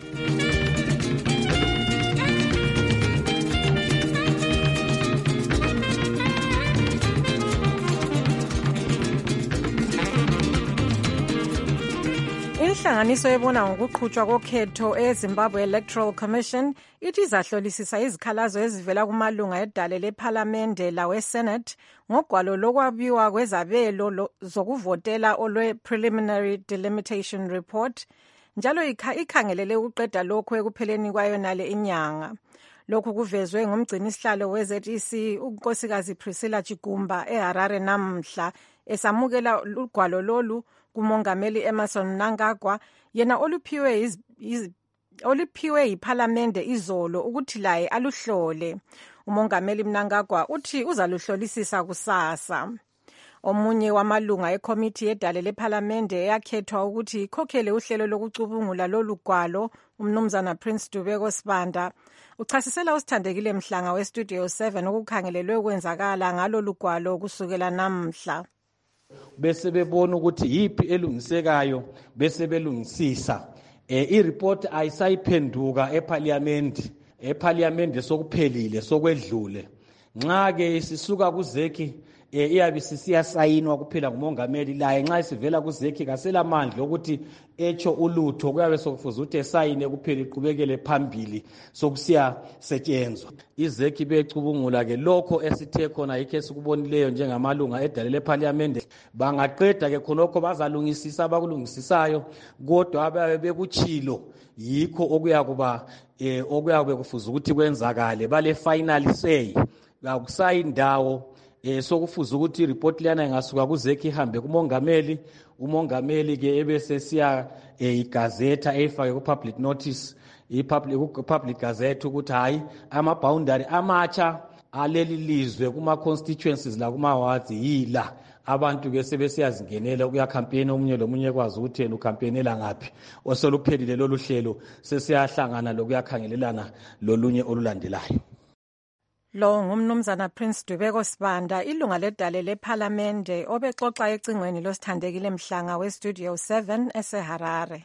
Inhlanganiso ebona ngokuqhutshwa kokhetho eZimbabwe Electoral Commission ithi izahlolisisa izikhalazo ezivela kumalunga edale lephalamende lawe-Senate ngogwalo lokwabiwa kwezabelo zokuvotela olwe-Preliminary Delimitation Report, njalo ikhangelele ukuqeda lokhu ekupheleni kwayona le inyanga. Lokhu kuvezwe ngumgcinisihlalo we-ZEC unkosikazi Priscilla Chigumba eHarare namhla esamukela ugwalo lolu kumongameli Emmerson Mnangagwa, yena oluphiwe yiphalamende izolo ukuthi laye aluhlole. Umongameli Mnangagwa uthi uzaluhlolisisa kusasa. Omunye wamalunga ekomiti yedale lephalamende eyakhethwa ukuthi ikhokhele uhlelo lokucubungula lolu gwalo, umnumzana Prince Dubeko Sibanda, uchasisela usithandekile Mhlanga we-Studio 7 okukhangelelwe ukwenzakala ngalolu gwalo kusukela namhla. Bese bebona ukuthi yipi elungisekayo bese belungisisa. I-report ayisayiphenduka eparliament sokuphelile sokwedlule. Nxa ke sisuka ku-ZEC iyabe siyasayinwa kuphela ngumongameli, laye nxa isivela ku-ZEC kaselamandla ukuthi echo ulutho, kuyabe sokufuza ukuthi esayine kuphela iqhubekele phambili sokusiya setshenzwa. I-ZEC becubungula ke lokho esithe khona yikho esikubonileyo njengamalunga edale lephalamende. Bangaqeda ke khonokho bazalungisisa abakulungisisayo, kodwa ababe bekutshilo yikho okuyabe kufuza ukuthi kwenzakale bale final say. Akusayindawo sokufuza ukuthi ireport liyana ingasuka ku-ZEC ihambe kumongameli, umongameli ke ebese siya igazetha efake ku-public notice, public gazette ukuthi hayi ama-boundary amatsha aleli lizwe kuma-constituencies la kuma-wards yila. Abantu ke sebesiyazingenela ukuyakhampeyina, omunye lomunye kwazi ukuthi yena ukhampeynela ngaphi. Oseluphelile lolu hlelo sesiyahlangana lokuyakhangelelana lolunye olulandelayo. Lo ngumnumzana Prince Dubeko Sibanda, ilunga ledale lephalamende obexoxa ecingweni losithandekile Mhlanga we-Studio 7 eseHarare.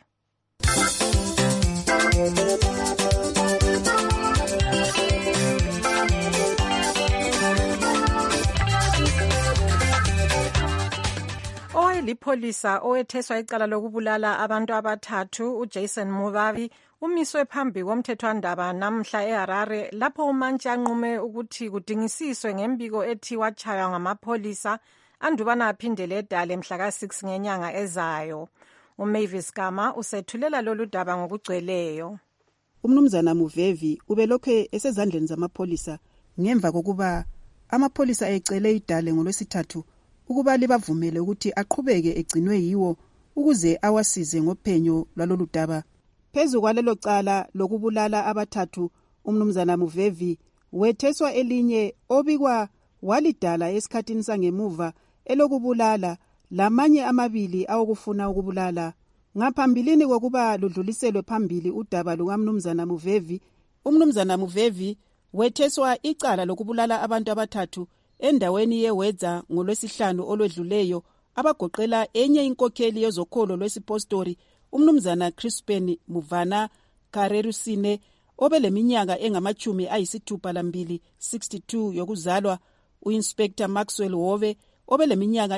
Owayelipholisa owetheswa icala lokubulala abantu abathathu uJason Muvavi umiswe phambi komthethwandaba namhla eHarare lapho umantshi anqume ukuthi kudingisiswe ngembiko ethi wachaywa ngamapholisa andubana aphindele edale mhla ka-6 ngenyanga ezayo. uMavis Gama usethulela lolu daba ngokugcweleyo. umnumzana Muvevi ubelokhe esezandleni zamapholisa ngemva kokuba amapholisa ecele iDale ngolwesithathu ukuba libavumele ukuthi aqhubeke egcinwe yiwo ukuze awasize ngophenyo lwalolu daba. Phezu kwalelo cala lokubulala abathathu, umnumzana Muvevi wetheswa elinye obikwa walidala esikhathini sangemuva elokubulala lamanye amabili awokufuna ukubulala. Ngaphambilini kokuba ludluliselwe phambili udaba lukaMnumzana Muvevi, umnumzana Muvevi wetheswa icala lokubulala abantu abathathu endaweni yeWedza ngolwesihlanu olwedluleyo abagoqela enye inkokheli yezokholo lwesipostori umnumzana Crispin Muvana Karerusine obeleminyaka engama-62 62 yokuzalwa, uInspector Maxwell Hove obeleminyaka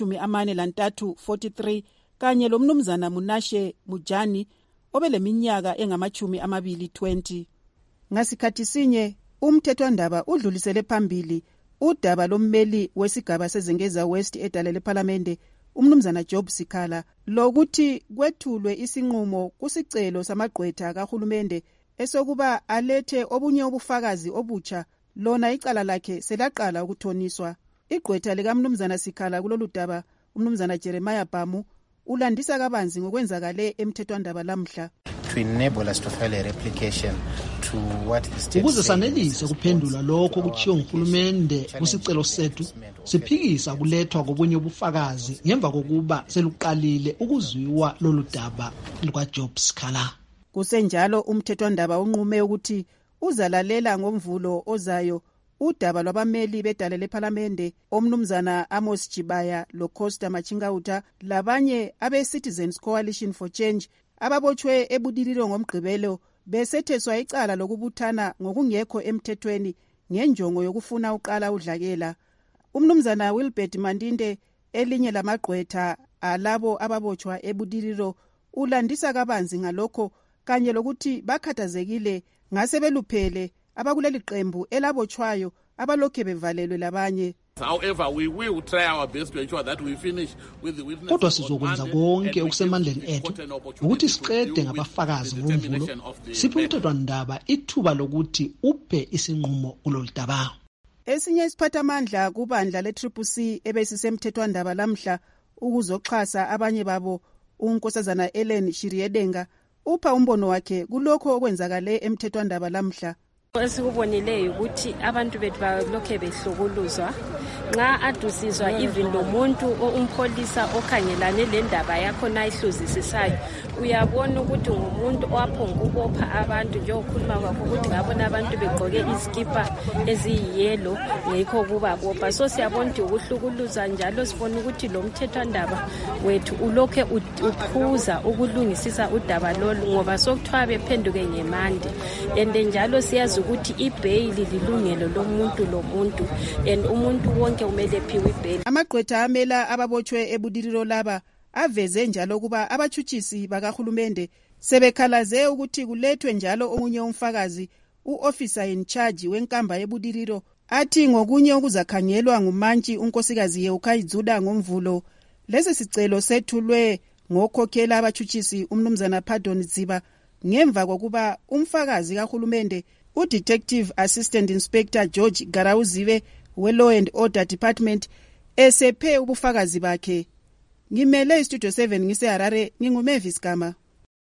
engama-43 43 kanye lomnumzana Munashe Mujani obeleminyaka engama-20 20. Ngasikhathi sinye umthethwandaba udlulisele phambili udaba lommeli wesigaba sezengeza West eDale lePhalamende umnumzana Job Sikhala lokuthi kwethulwe isinqumo kusicelo samagqwetha kahulumende esokuba alethe obunye ubufakazi obutsha lona icala lakhe selaqala ukuthoniswa. Igqwetha likamnumzana Sikhala kulolu daba umnumzana Jeremiah Bamu ulandisa kabanzi ngokwenzakale emthethwandaba lamhla. To enable us to file a replication to what the state ukuze sanelise kuphendula lokho kuchiyo nguhulumende kusicelo sethu, siphikisa kulethwa kobunye ubufakazi ngemva kokuba seluqalile ukuzwiwa lolu daba lukaJob Sikhala. Kusenjalo umthethwandaba unqume ukuthi uzalalela ngomvulo ozayo udaba lwabameli beDale lePhalamende omnumzana Amos Chibaya loCosta Machingauta labanye abe-Citizens Coalition for Change ababotshwe ebudiriro ngomgqibelo besetheswa icala lokubuthana ngokungekho emthethweni ngenjongo yokufuna uqala udlakela. Umnumzana Wilbert Mandinde elinye lamagqwetha alabo ababotshwa ebudiriro ulandisa kabanzi ngalokho kanye lokuthi bakhathazekile ngase beluphele abakuleli qembu elabotshwayo abalokhe bevalelwe labanye. However, we will try our best to ensure that we finish with the witnesses. Kodwa sizokwenza konke okusemandleni ethu ukuthi siqede ngabafakazi ngomvulo, siphe umthethwandaba ithuba lokuthi uphe isinqumo kulolu daba. Esinye isiphathamandla kubandla le-CCC ebesisemthethwandaba lamhla ukuzoxhasa abanye babo unkosazana Ellen Shiriedenga upha umbono wakhe kulokho okwenzakale emthethwandaba lamhla. Esikubonileyo ukuthi abantu bethu balokhe behlukuluzwa nxa adusizwa even lo muntu umpholisa okhangelane le ndaba yakho nayihluzisisayo uyabona ukuthi ngumuntu owaphonga ukubopha abantu njengokhuluma kwakho ukuthi ngabona abantu begqoke izikipa eziyiyelo ngikho kubabopha. So siyabona ukuthi ukuhlukuluza njalo sibona ukuthi lo mthethwandaba wethu ulokhe uphuza ukulungisisa udaba lolu ngoba sokuthiwa bephenduke ngemande and njalo siyazi ukuthi ibhayili lilungelo lomuntu and umuntu wonke umele ephiwe ibhayili. Amagqwetha amela ababotshwe ebudiriro laba aveze njalo kuba abatshutshisi bakahulumende sebekhalaze ukuthi kulethwe njalo omunye umfakazi u-officer in charge wenkamba yebudiriro athi ngokunye okuzakhangelwa ngumantshi unkosikazi Yeukayidzuda ngomvulo. Lesi sicelo sethulwe ngokhokhela abatshutshisi umnumzana Pardon Ziba ngemva kokuba umfakazi kahulumende uDetective Assistant Inspector George Garawuziwe we-Law and Order Department esephe ubufakazi bakhe. Ngimele iStudio 7 ngiseHarare, nginguMavis Gama.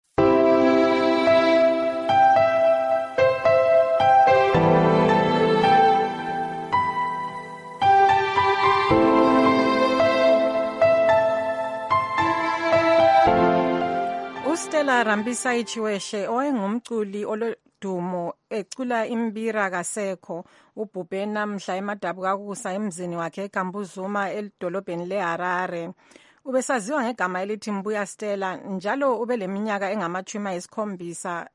uStella Rambisa Ichiweshe owayengumculi dumo ecula imbira kasekho ubhubhe namhla emadabu kakusa emzini wakhe eGambuzuma edolobheni leHarare. Ubesaziwa ngegama elithi Mbuya Stella njalo ubeleminyaka engama-77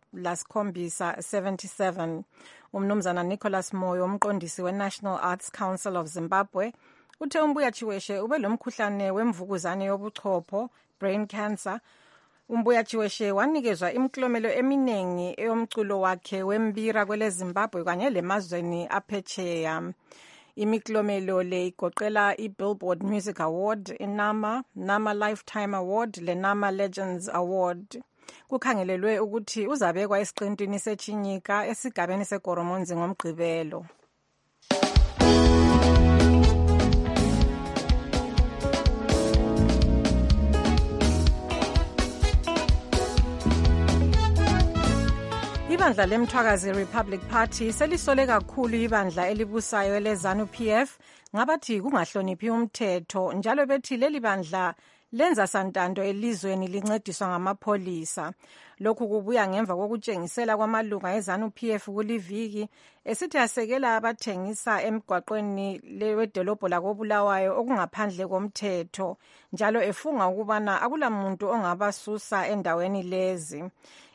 77. Umnumzana Nicholas Moyo umqondisi weNational Arts Council of Zimbabwe uthe uMbuya Chiweshe ubelomkhuhlane wemvukuzane yobuchopho brain cancer. uMbuya Chiweshe wanikezwa imiklomelo eminengi eyomculo wakhe wembira kwele Zimbabwe kanye lemazweni aphetsheya. Imiklomelo le igoqela iBillboard Music Award, iNama Lifetime Award, leNama Legends Award. kukhangelelwe ukuthi uzabekwa esiqintini seChinyika esigabeni seGoromonzi ngoMgqibelo. Ibandla lemthwakazi Republic Party selisole kakhulu ibandla elibusayo leZANU-PF ngabathi kungahloniphi umthetho, njalo bethi leli bandla lenza santando elizweni lincediswa ngamapholisa. Lokhu kubuya ngemva kokutshengisela kwamalunga eZANU-PF kuliviki esithi asekela abathengisa emgwaqweni wedolobho lakoBulawayo okungaphandle komthetho, njalo efunga ukubana akulamuntu ongabasusa endaweni lezi.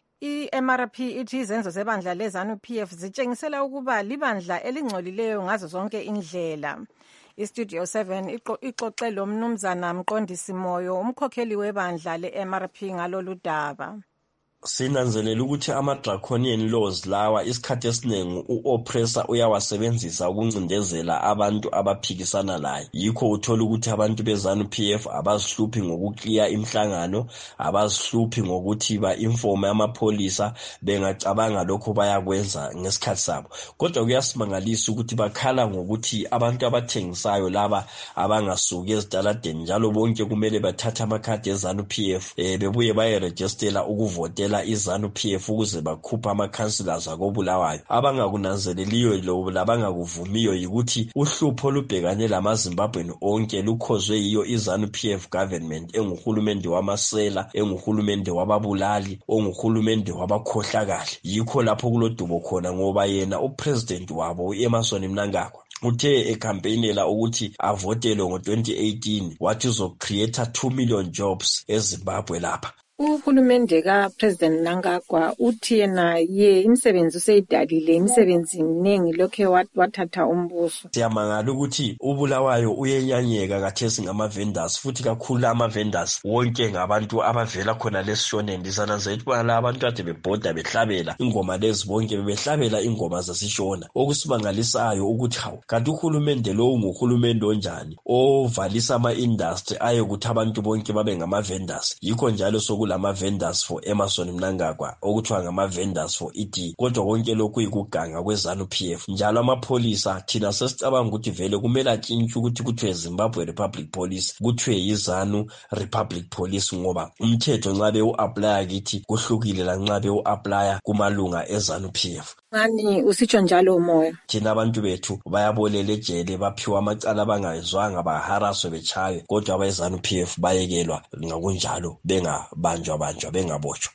I-MRP ithi izenzo zebandla leZANU-PF zitshengisela ukuba libandla elingcolileyo ngazo zonke indlela. iStudio 7 ixoxe lo mnumzana Mqondisi Moyo, umkhokheli webandla le-MRP ngalolu daba. Sinanzelela ukuthi ama-draconian laws lawa isikhathi esiningi u-oppressor uyawasebenzisa ukuncindezela abantu abaphikisana laye. Yikho uthola ukuthi abantu beZANU-PF abazihluphi ngokukliya imihlangano, abazihluphi ngokuthi ba-informe amapholisa bengacabanga lokho bayakwenza ngesikhathi sabo. Kodwa kuyasimangalisa ukuthi bakhala ngokuthi abantu abathengisayo laba abangasuki ezitaladeni njalo bonke kumele bathathe amakhadi eZANU-PF bebuye bayerejistela ukuvotela iZANU-PF ukuze bakhupha ama-councillors akoBulawayo. Abangakunanzeleliyo lo labangakuvumiyo yikuthi uhlupho olubhekane lamaZimbabweni onke lukhozwe yiyo iZANU-PF government enguhulumende wamasela, enguhulumende wababulali, onguhulumende wabakhohlakali. Yikho lapho kulodubo khona ngoba yena upresident wabo uEmmerson Mnangagwa uthe ekhampenela ukuthi avotelwe ngo-2018 wathi uzocreate 2 million jobs eZimbabwe lapha. Uhulumende kaPresident Mnangagwa uthi yena imisebenzi useyidalile, imisebenzi miningi lokhe wathatha umbuso. Siyamangala ukuthi uBulawayo uyenyanyeka kathesi ngama-vendors, futhi kakhulu ama-vendors wonke ngabantu abavela khona lesishoneni. Sananzelela ukuthi abantu kade bebhoda behlabela ingoma lezi, bonke bebehlabela ingoma zasishona. Okusimangalisayo ukuthi hawu, kanti uhulumende lo unguhulumende onjani ovalisa ama-industry aye ukuthi abantu bonke babe ngama-vendors. Yikho njalo lama-vendors for Emmerson Mnangagwa okuthiwa ngama-vendors for ED. Kodwa konke lokhu kuyikuganga kweZANU-PF. Njalo amapholisa thina sesicabanga ukuthi vele kumele atshintshwe ukuthi kuthiwe Zimbabwe Republic Police, kuthiwe yiZANU Republic Police, ngoba umthetho nxa bewu-aplya kithi kuhlukile lanxa bewu-aplya kumalunga eZANU-PF. Ngani usitsho njalo Moyo? Thina abantu bethu bayabolela ejele, baphiwa amacala abangayizwanga, baharaswe betshaywe, kodwa abeZANU-PF bayekelwa ngakunjalo banjwa bengabotshwa.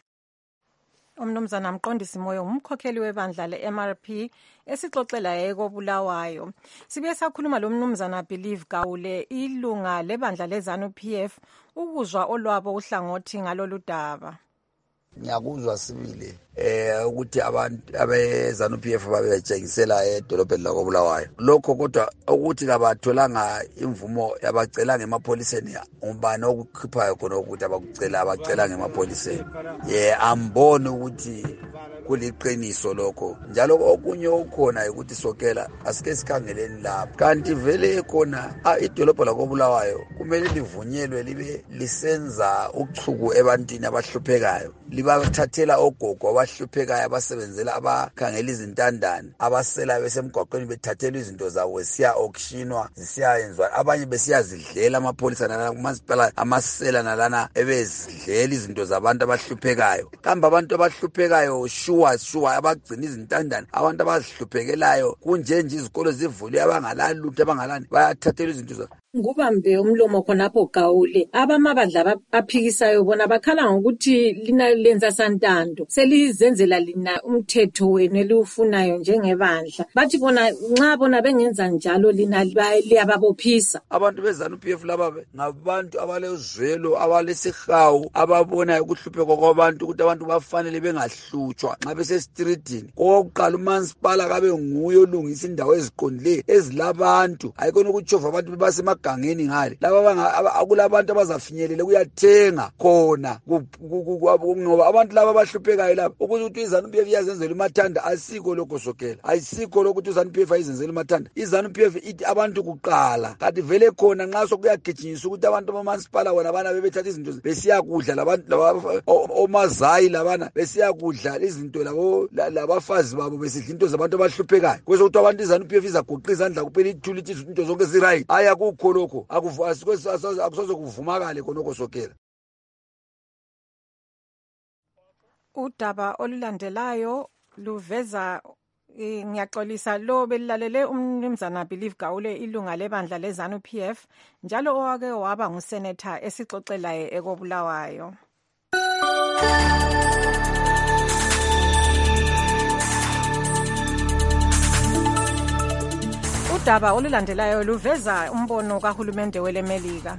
Umnumzana Mqondisi Moyo umkhokheli webandla le-MRP esixoxela ekoBulawayo. Sibuye sakhuluma lo mnumzana Believe Gawule, ilunga lebandla leZANU-PF, ukuzwa olwabo uhlangothi ngalolu daba. Ngiyakuzwa sibili ukuthi abantu abeZANU-PF babetshengisela edolobheni lakoBulawayo lokho, kodwa ukuthi kabatholanga imvumo yabacela ngemapholiseni, umbani okukhiphayo khona ukuthi abacela ngemapholiseni. Amboni ukuthi kuliqiniso lokho. Njalo okunye ukhona ukuthi sokela asike sikhangeleni lapha, kanti vele khona idolobho lakoBulawayo kumele livunyelwe libe lisenza uchuku ebantwini abahluphekayo, libathathela ogogo abahluphekayo abasebenzela abakhangela izintandane, abasela besemgwaqweni bethathelwa izinto zabo siya auctionwa zisiyayenzwa, abanye besiyazidlela amapholisa nalana kumasipala amasela nalana ebezidlela izinto zabantu abahluphekayo. Kambe abantu abahluphekayo shuwa abagcina izintandane, abantu abazihluphekelayo kunjenje izikolo zivuliwe, abangalali lutho abangalani bayathathelwa izinto zabo. Ngubambe umlomo khonapho Gawule, abamabandla aphikisayo bona bakhala ngokuthi lina lenza santando, selizenzela lina umthetho wenu eliufunayo njengebandla. Bathi bona nxa bona bengenza njalo lina liyababophisa. Abantu beZANU-PF laba ngabantu abalezwelo, abalesihawu, ababona ukuhlupheka kwabantu ukuthi abantu bafanele bengahlutshwa nxa besestreetini. Kokuqala umansipala kabe nguye olungisa indawo eziqondileyo ezilabantu, ayikona ukutshova abantu bebasema gangeni ngale. Laba akulabantu abazafinyelela kuyathenga khona ngoba abantu laba abahluphekayo laba ukuthi iZANU-PF iyazenzela umathanda asikho lokho Sokela, ayisikho lokho ukuthi iZANU-PF ayizenzela umathanda. iZANU-PF ithi abantu kuqala, kanti vele khona nxa sokuyagijinyiswa ukuthi abantu bamansipala wona bana bebethatha izinto besiyakudla labantu omazayi labana besiyakudla izinto labafazi babo besidla into zabantu abahluphekayo, kwesokuthi abantu iZANU-PF izagoqa izandla kuphela ithule ithi izinto zonke ziright. Ayakukho lokho, akusoze kuvumakale khonokho Sokela. Udaba olulandelayo luveza ngiyaxolisa lo belilalele umnumzana Believe Gawule, ilunga lebandla leZANU-PF njalo owake waba ngusenator esixoxelayo ekobulawayo. Udaba olulandelayo luveza umbono kahulumende weleMelika.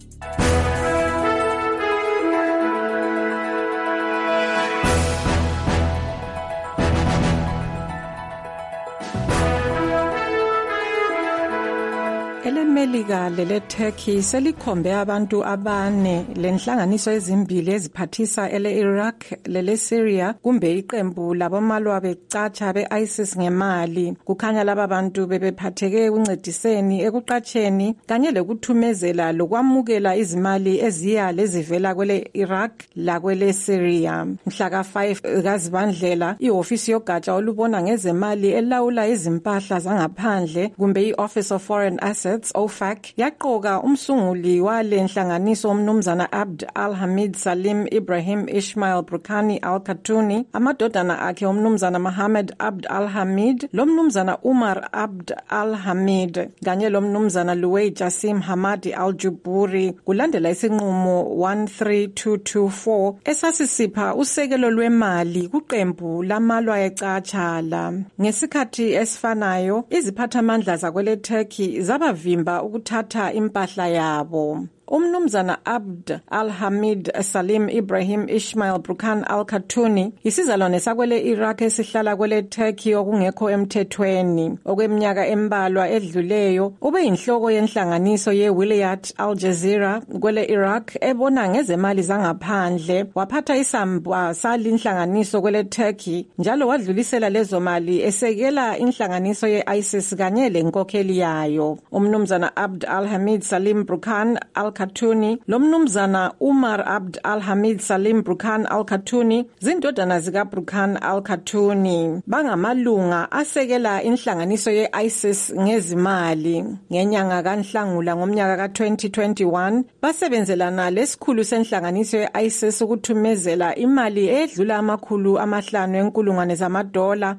EleMelika lele-Turkey selikhombe abantu abane lenhlanganiso ezimbili eziphathisa ele-Iraq lele-Syria kumbe iqembu labomalwa becatsha be-ISIS ngemali. Kukhanya laba bantu bebephatheke ekuncediseni, ekuqatsheni kanye lekuthumezela lokwamukela izimali eziya lezivela kwele-Iraq lakwele-Syria. Mhla ka-5 kaZibandlela, ihofisi yogatsha olubona ngezemali elawula izimpahla zangaphandle kumbe i-Office of Foreign Assets OFAC yaqoka umsunguli wale nhlanganiso umnumzana Abd al-Hamid Salim Ibrahim Ismail Brukani al-Khatuni, amadodana akhe umnumzana Mohammed Abd al-Hamid, lomnumzana Umar Abd al-Hamid kanye lomnumzana Luway Jassim Hamadi al-Juburi kulandela isinqumo 13224 esasisipha usekelo lwemali kuqembu lamalwa ecatshala. Ngesikhathi esifanayo iziphathamandla zakwele Turkey zabavimba ukuthatha impahla yabo. Umnumzana Abd al-Hamid Salim Ibrahim Ismail Brukan al-Khatuni isizalwane sakwele Iraq esihlala kwele Turkey okungekho emthethweni. Okweminyaka embalwa edluleyo ube inhloko yenhlanganiso ye-Wilayat al-Jazeera kwele Iraq ebona ngezemali zangaphandle. Waphatha isamba salinhlanganiso kwele Turkey njalo wadlulisela lezo mali esekela inhlanganiso ye-ISIS kanye lenkokheli yayo. Umnumzana Abd al-Hamid Salim Brukan al-Khatuni lomnumzana Umar Abd al-Hamid Salim Brukan al-Khatuni zindodana zika Brukan al-Khatuni bangamalunga asekela inhlanganiso ye-ISIS ngezimali. Ngenyanga kaNhlangula ngomnyaka ka-2021 basebenzelana lesikhulu senhlanganiso ye-ISIS ukuthumezela imali edlula $500,000 zamadola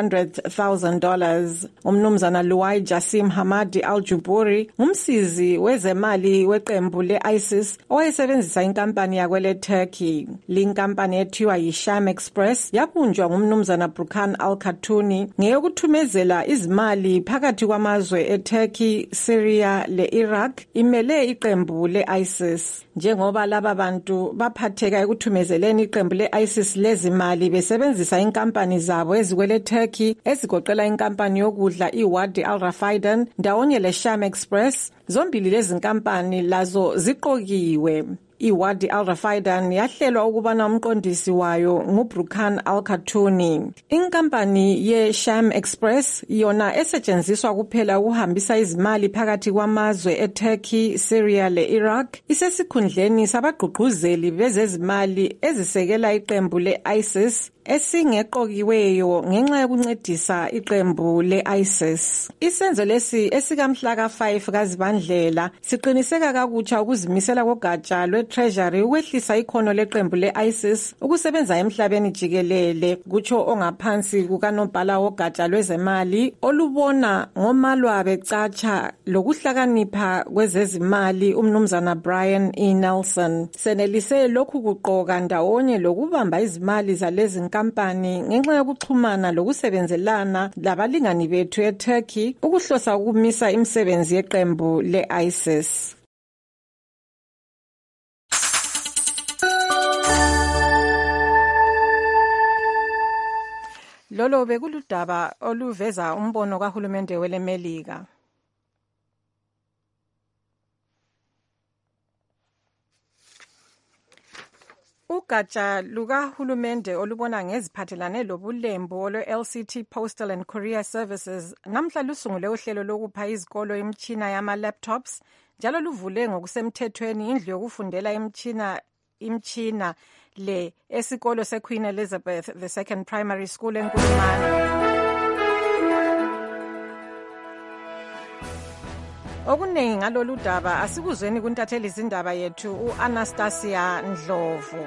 $500,000. Umnumzana Luway Jassim Hamadi al-Juburi umsizi wezemali weqembu le-ISIS owayesebenzisa inkampani yakwele Turkey. Linkampani ethiwa yi-Sham Express yabunjwa ngumnumzana Brukan al-Khatuni ngeyokuthumezela izimali phakathi kwamazwe eTurkey, Syria le-Iraq imele iqembu le-ISIS. Njengoba laba bantu baphatheka ekuthumezeleni iqembu le-ISIS lezimali besebenzisa inkampani zabo ezikwele Turkey ezigoqela inkampani yokudla iWadi al-Rafaidan ndawonye le-Sham Express, zombili lezi nkampani lazo ziqokiwe. iWadi al-Rafaidan yahlelwa ukubana umqondisi wayo nguBrukan al-Khatuni. Inkampani ye-Sham Express yona esetshenziswa kuphela ukuhambisa izimali phakathi kwamazwe eTurkey, Syria le-Iraq isesikhundleni sabagqugquzeli bezezimali ezisekela iqembu le-ISIS esingeqokiweyo ngenxa yokuncedisa iqembu le-ISIS. Isenzo lesi esikamhla ka-5 kaZibandlela siqiniseka kakutsha ukuzimisela kogatsha lwe-Treasury ukwehlisa ikhono leqembu le-ISIS ukusebenza emhlabeni jikelele, kutsho ongaphansi kukanobhala wogatsha lwezemali olubona ngomalwa becatsha lokuhlakanipha kwezezimali umnumzana Brian E. Nelson. Senelise lokhu kuqoka ndawonye lokubamba izimali zalezi nkampani ngenxa yokuxhumana lokusebenzelana labalingani bethu eTurkey ukuhlosa ukumisa imisebenzi yeqembu le-ISIS. Lolo bekuludaba oluveza umbono kahulumende weleMelika. Ugatsha lukahulumende olubona ngeziphathelane lobulembu olwe-LCT Postal and Courier Services namhla lusungule uhlelo lokupha izikolo imitshina yama-laptops njalo luvule ngokusemthethweni indlu yokufundela imtshina le esikolo seQueen Elizabeth II Primary School eNkulumane. Okuningi ngalolu daba asikuzweni kuntatheli izindaba yethu uAnastasia Ndlovu.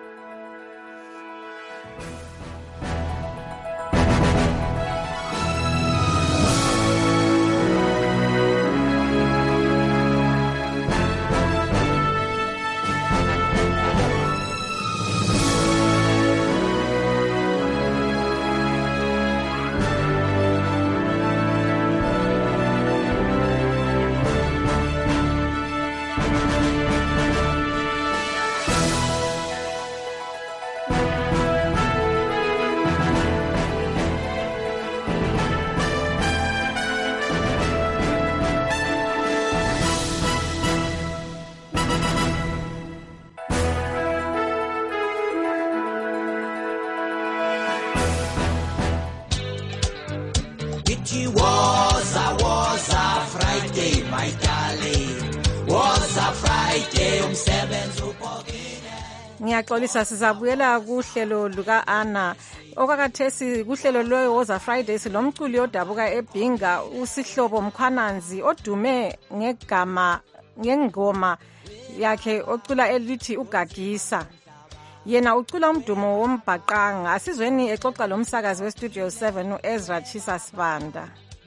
Was a Friday, my darling. Was a Friday, umsebenzi upokile. Ngiyaxolisa sizabuyela kuhlelo luka Ana. Okakathesi kuhlelo lo was a Friday silomculi odabuka eBhinga uSihlobo Mkhwananzi odume ngengoma yakhe ocula elithi ugagisa. Yena ucula umdumo wombhaqanga. Asizweni exoxa lomsakazi weStudio 7 uEzra Chisa Sibanda.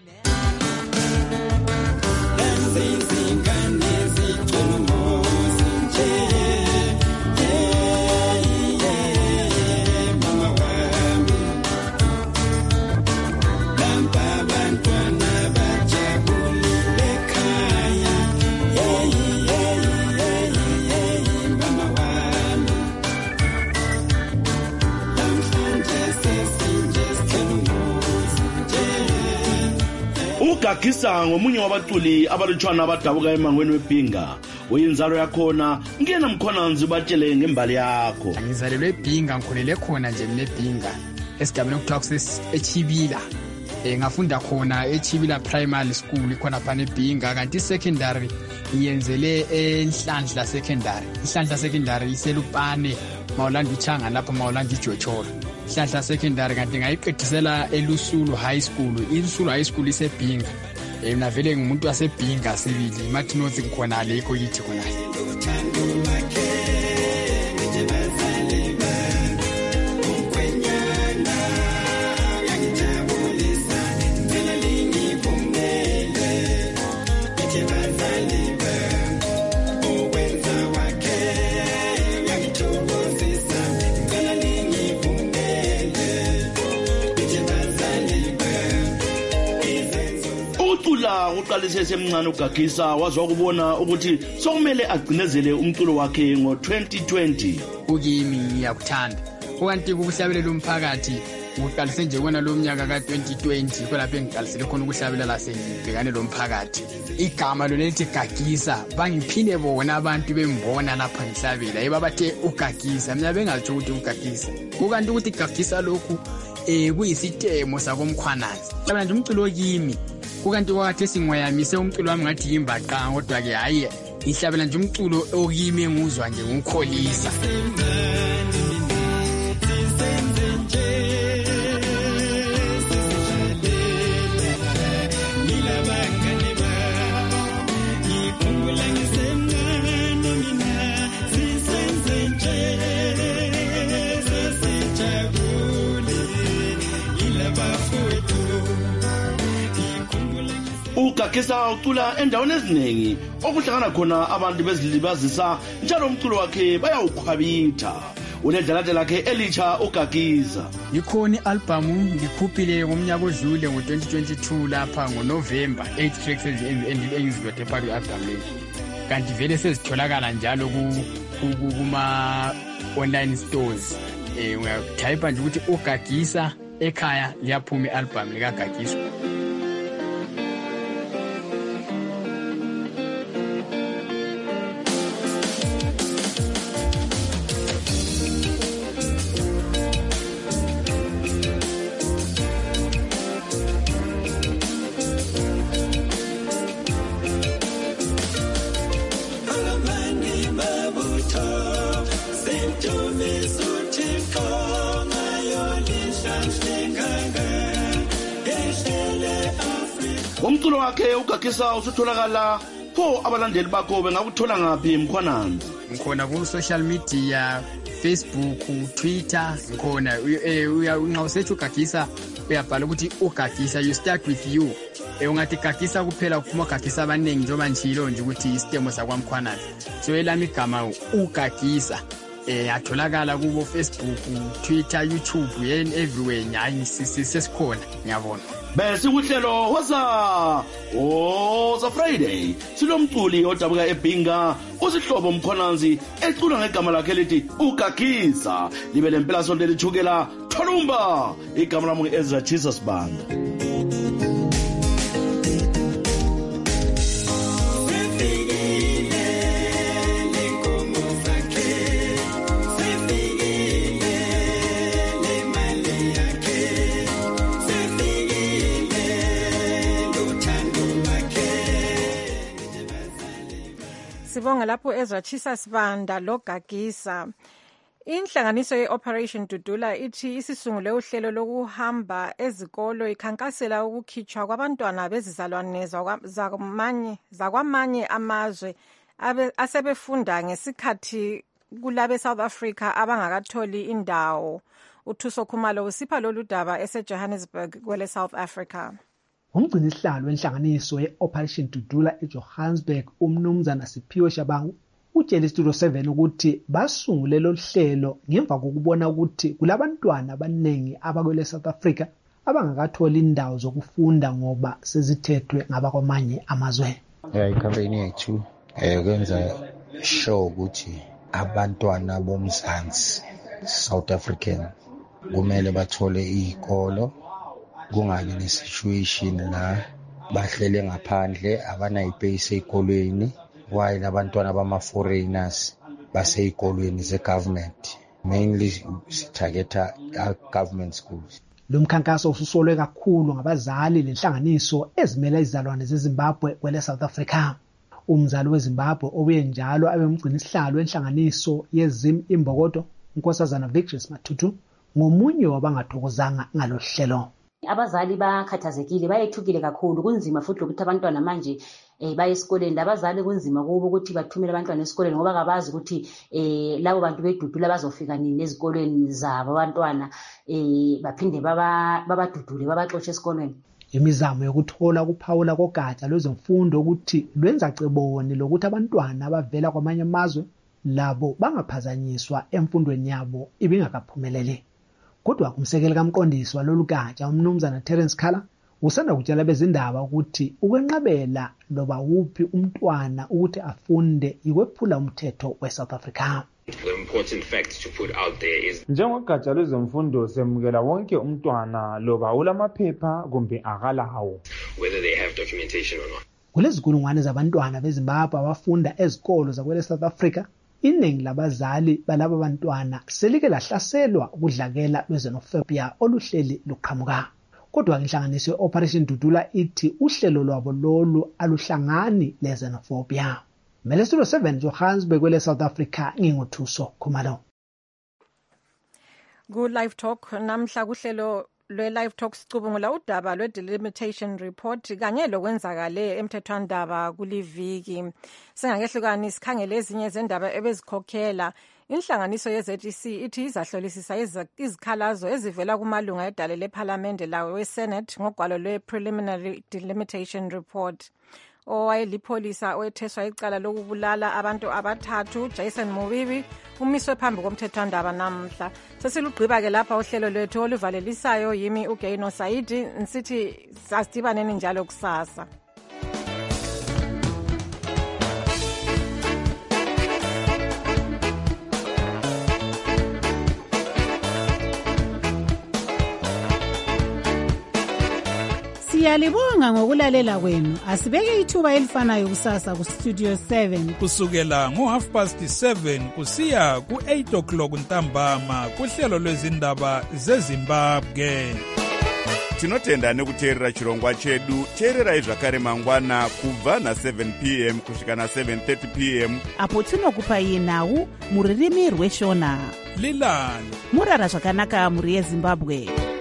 Ugagisa ngomunye wabaculi abalutshwana abadabuka emangweni weBhinga. Uyinzalo yakhona ngena Mkhwananzi batshele ngembali yakho. Ngizalelwe eBhinga ngikhulele khona nje mina eBhinga esigabeni okuthiwa eChibila. Ngafunda khona eChibila Primary School khona phana eBhinga kanti secondary ngiyenzele eNhlanhla Secondary. Inhlanhla Secondary iselupane Mawulanda uChanga lapho Mawulanda iJocholo. Inhlanhla Secondary kanti ngayiqedisela eLusulu High School. iLusulu High School iseBhinga. Mina vele ngumuntu waseBhinga sibili Martin North ngikhona le yithi khona. Uqalise semncane ugagisa wazwa ukubona ukuthi sokumele agcinezele umculo wakhe ngo2020. Ukimi ngiyakuthanda. Okanti ukuhlabelela umphakathi uqalise nje wona lo mnyaka ka2020 kwelapha engiqalisele khona ukuhlabelela lasengibhekane lo mphakathi. Igama lo lithi gagisa bangiphinde bona abantu bembona lapha ngihlabela ebabathe ugagisa mina bengatsho ukuthi ugagisa. Okanti ukuthi gagisa lokhu kuyisitemo sakomkhwananzi. Hlabela nje umculo kimi kukanti wakhe singwayamise umculo wami ngathi yimbaqanga kodwa ke hayi ihlabela nje umculo okimi enguzwa nje ngikholisa. Ugagisa ucula endaweni eziningi okuhlangana khona abantu bezilibazisa njalo umculo wakhe bayawukhwabitha. Unedlala lakhe elitsha ugagisa. Ikhona ialbum ngikhuphile ngomnyaka odlule ngo2022 lapha ngoNovember 8 tracks engizibethe phakathi kwealbum le. Kanti vele sezitholakala njalo kuma online stores. Ungatype nje ukuthi ugagisa ekhaya liyaphuma ialbum likagagisa. umculo wakhe ugagisa usutholakala pho abalandeli bakho bengakuthola ngaphi Mkhwananzi? Ngikhona ku social media, Facebook, Twitter, ngikhona nxa usearch ugagisa uyabhala ukuthi ugagisa, you start with you. Ungathi gagisa kuphela kuphuma gagisa abaningi njengoba njilo nje ukuthi isitemo sakwaMkhwananzi. So elami igama ugagisa. Atholakala kubo Facebook, Twitter, YouTube, everywhere nyayi sisikhona ngiyabona. Bese uhlelo waza za Friday silomculi odabuka eBhinga usihlobo Mkhwananzi ecula ngegama lakhe lithi ugagisa libe lempela sonto lithukela Tholumba igama lami ngiEzra Jesus Banda. Sibonga lapho Ezra Jesus Banda logagisa. Inhlanganiso ye-Operation Dudula ithi isisungule uhlelo lokuhamba ezikolo ikhankasela ukukhitshwa kwabantwana bezizalwane zakwamanye amazwe asebefunda ngesikhathi kulabe South Africa abangakatholi indawo. uThuso Khumalo usipha lolu daba eseJohannesburg kwele South Africa. Umgcini sihlalo wenhlanganiso ye-Operation Dudula eJohannesburg umnumzana Siphiwe Shabangu utshela iStudio 7 ukuthi basungule lo hlelo ngemva kokubona ukuthi kulabantwana abanengi abakwele South Africa abangakatholi indawo zokufunda ngoba sezithethwe ngabakwamanye amazwe. Icampaign yethu kwenza show ukuthi abantwana bomzansi South African kumele bathole izikolo, kungabi ne-situation la bahlele ngaphandle abanayibase ezikolweni while abantwana bama-foreigners basezikolweni ze-government, mainly sitargeta government schools. Lo mkhankaso ususolwe kakhulu ngabazali lenhlanganiso ezimela izalwane zeZimbabwe kwele South Africa. Umzali weZimbabwe obuye njalo abe umgcini sihlalo wenhlanganiso yeZim Imbokodo, uNkosazana Victorious Matutu, ngomunye wabangathokozanga ngalohlelo. Abazali bakhathazekile, bayethukile kakhulu, kunzima futhi ukuthi abantwana manje baye esikoleni. Abazali kunzima kubo ukuthi bathumele abantwana esikoleni ngoba kabazi ukuthi labo bantu bedudula bazofika nini ezikolweni zabo abantwana baphinde babadudule babaxoxe esikolweni. Imizamo yokuthola ukuphawula kogatsha lwezemfundo ukuthi lwenza ceboni lokuthi abantwana abavela kwamanye amazwe labo bangaphazanyiswa emfundweni yabo ibingakaphumeleli. Kodwa kumsekeli kamqondisi walolu gatsha umnumzana Terence Khala usanda kutshela bezindaba ukuthi ukwenqabela loba wuphi umntwana ukuthi afunde ikwephula umthetho weSouth Africa. The important fact to put out there is njengogatsha lwezemfundo semukela wonke umntwana loba ulamaphepha kumbe akalawo, whether they have documentation or not. Kulezikulungwane zabantwana beZimbabwe abafunda ezikolo zakwele South Africa, iningi labazali balabo bantwana selike lahlaselwa ukudlakela lwezenophobia oluhleli luqhamuka. Kodwa inhlanganiso ye-Operation Dudula ithi uhlelo lwabo lolu aluhlangani lezenophobia. Mele Studio 7 Johannesburg kwele South Africa, nginguthuso Khumalo. Ku Live Talk namhla kuhlelo lwe-Live Talk sicubungula udaba lwe-delimitation report kanye lokwenzakale emthethwandaba kuliviki. Singakehlukani sikhangele ezinye zendaba ebezikhokhela. Inhlanganiso ye-ZEC ithi izahlolisisa izikhalazo ezivela kumalunga edale lephalamende lawo we-Senate ngogwalo lwe-preliminary delimitation report. Owayelipholisa owetheswa icala lokubulala abantu abathathu Jason Mubibi umiswe phambi komthethwandaba namhla. Sesilugqiba-ke lapha uhlelo lwethu oluvalelisayo yimi uGaino Saidi nsithi sasidibaneni njalo kusasa. Siyalibonga ngokulalela kwenu. Asibeke ithuba elifanayo kusasa ku Studio 7 kusukela ngo7:30 kusiya ku8 o'clock ntambama kuhlelo lwezindaba zeZimbabwe. Tinotenda nekuteerera chirongwa chedu. Teererai zvakare mangwana kubva na7 p.m. kusvika na7:30 p.m. apo tinokupai nhau muririmi rweshona. Lilani murara zvakanaka muri yeZimbabwe.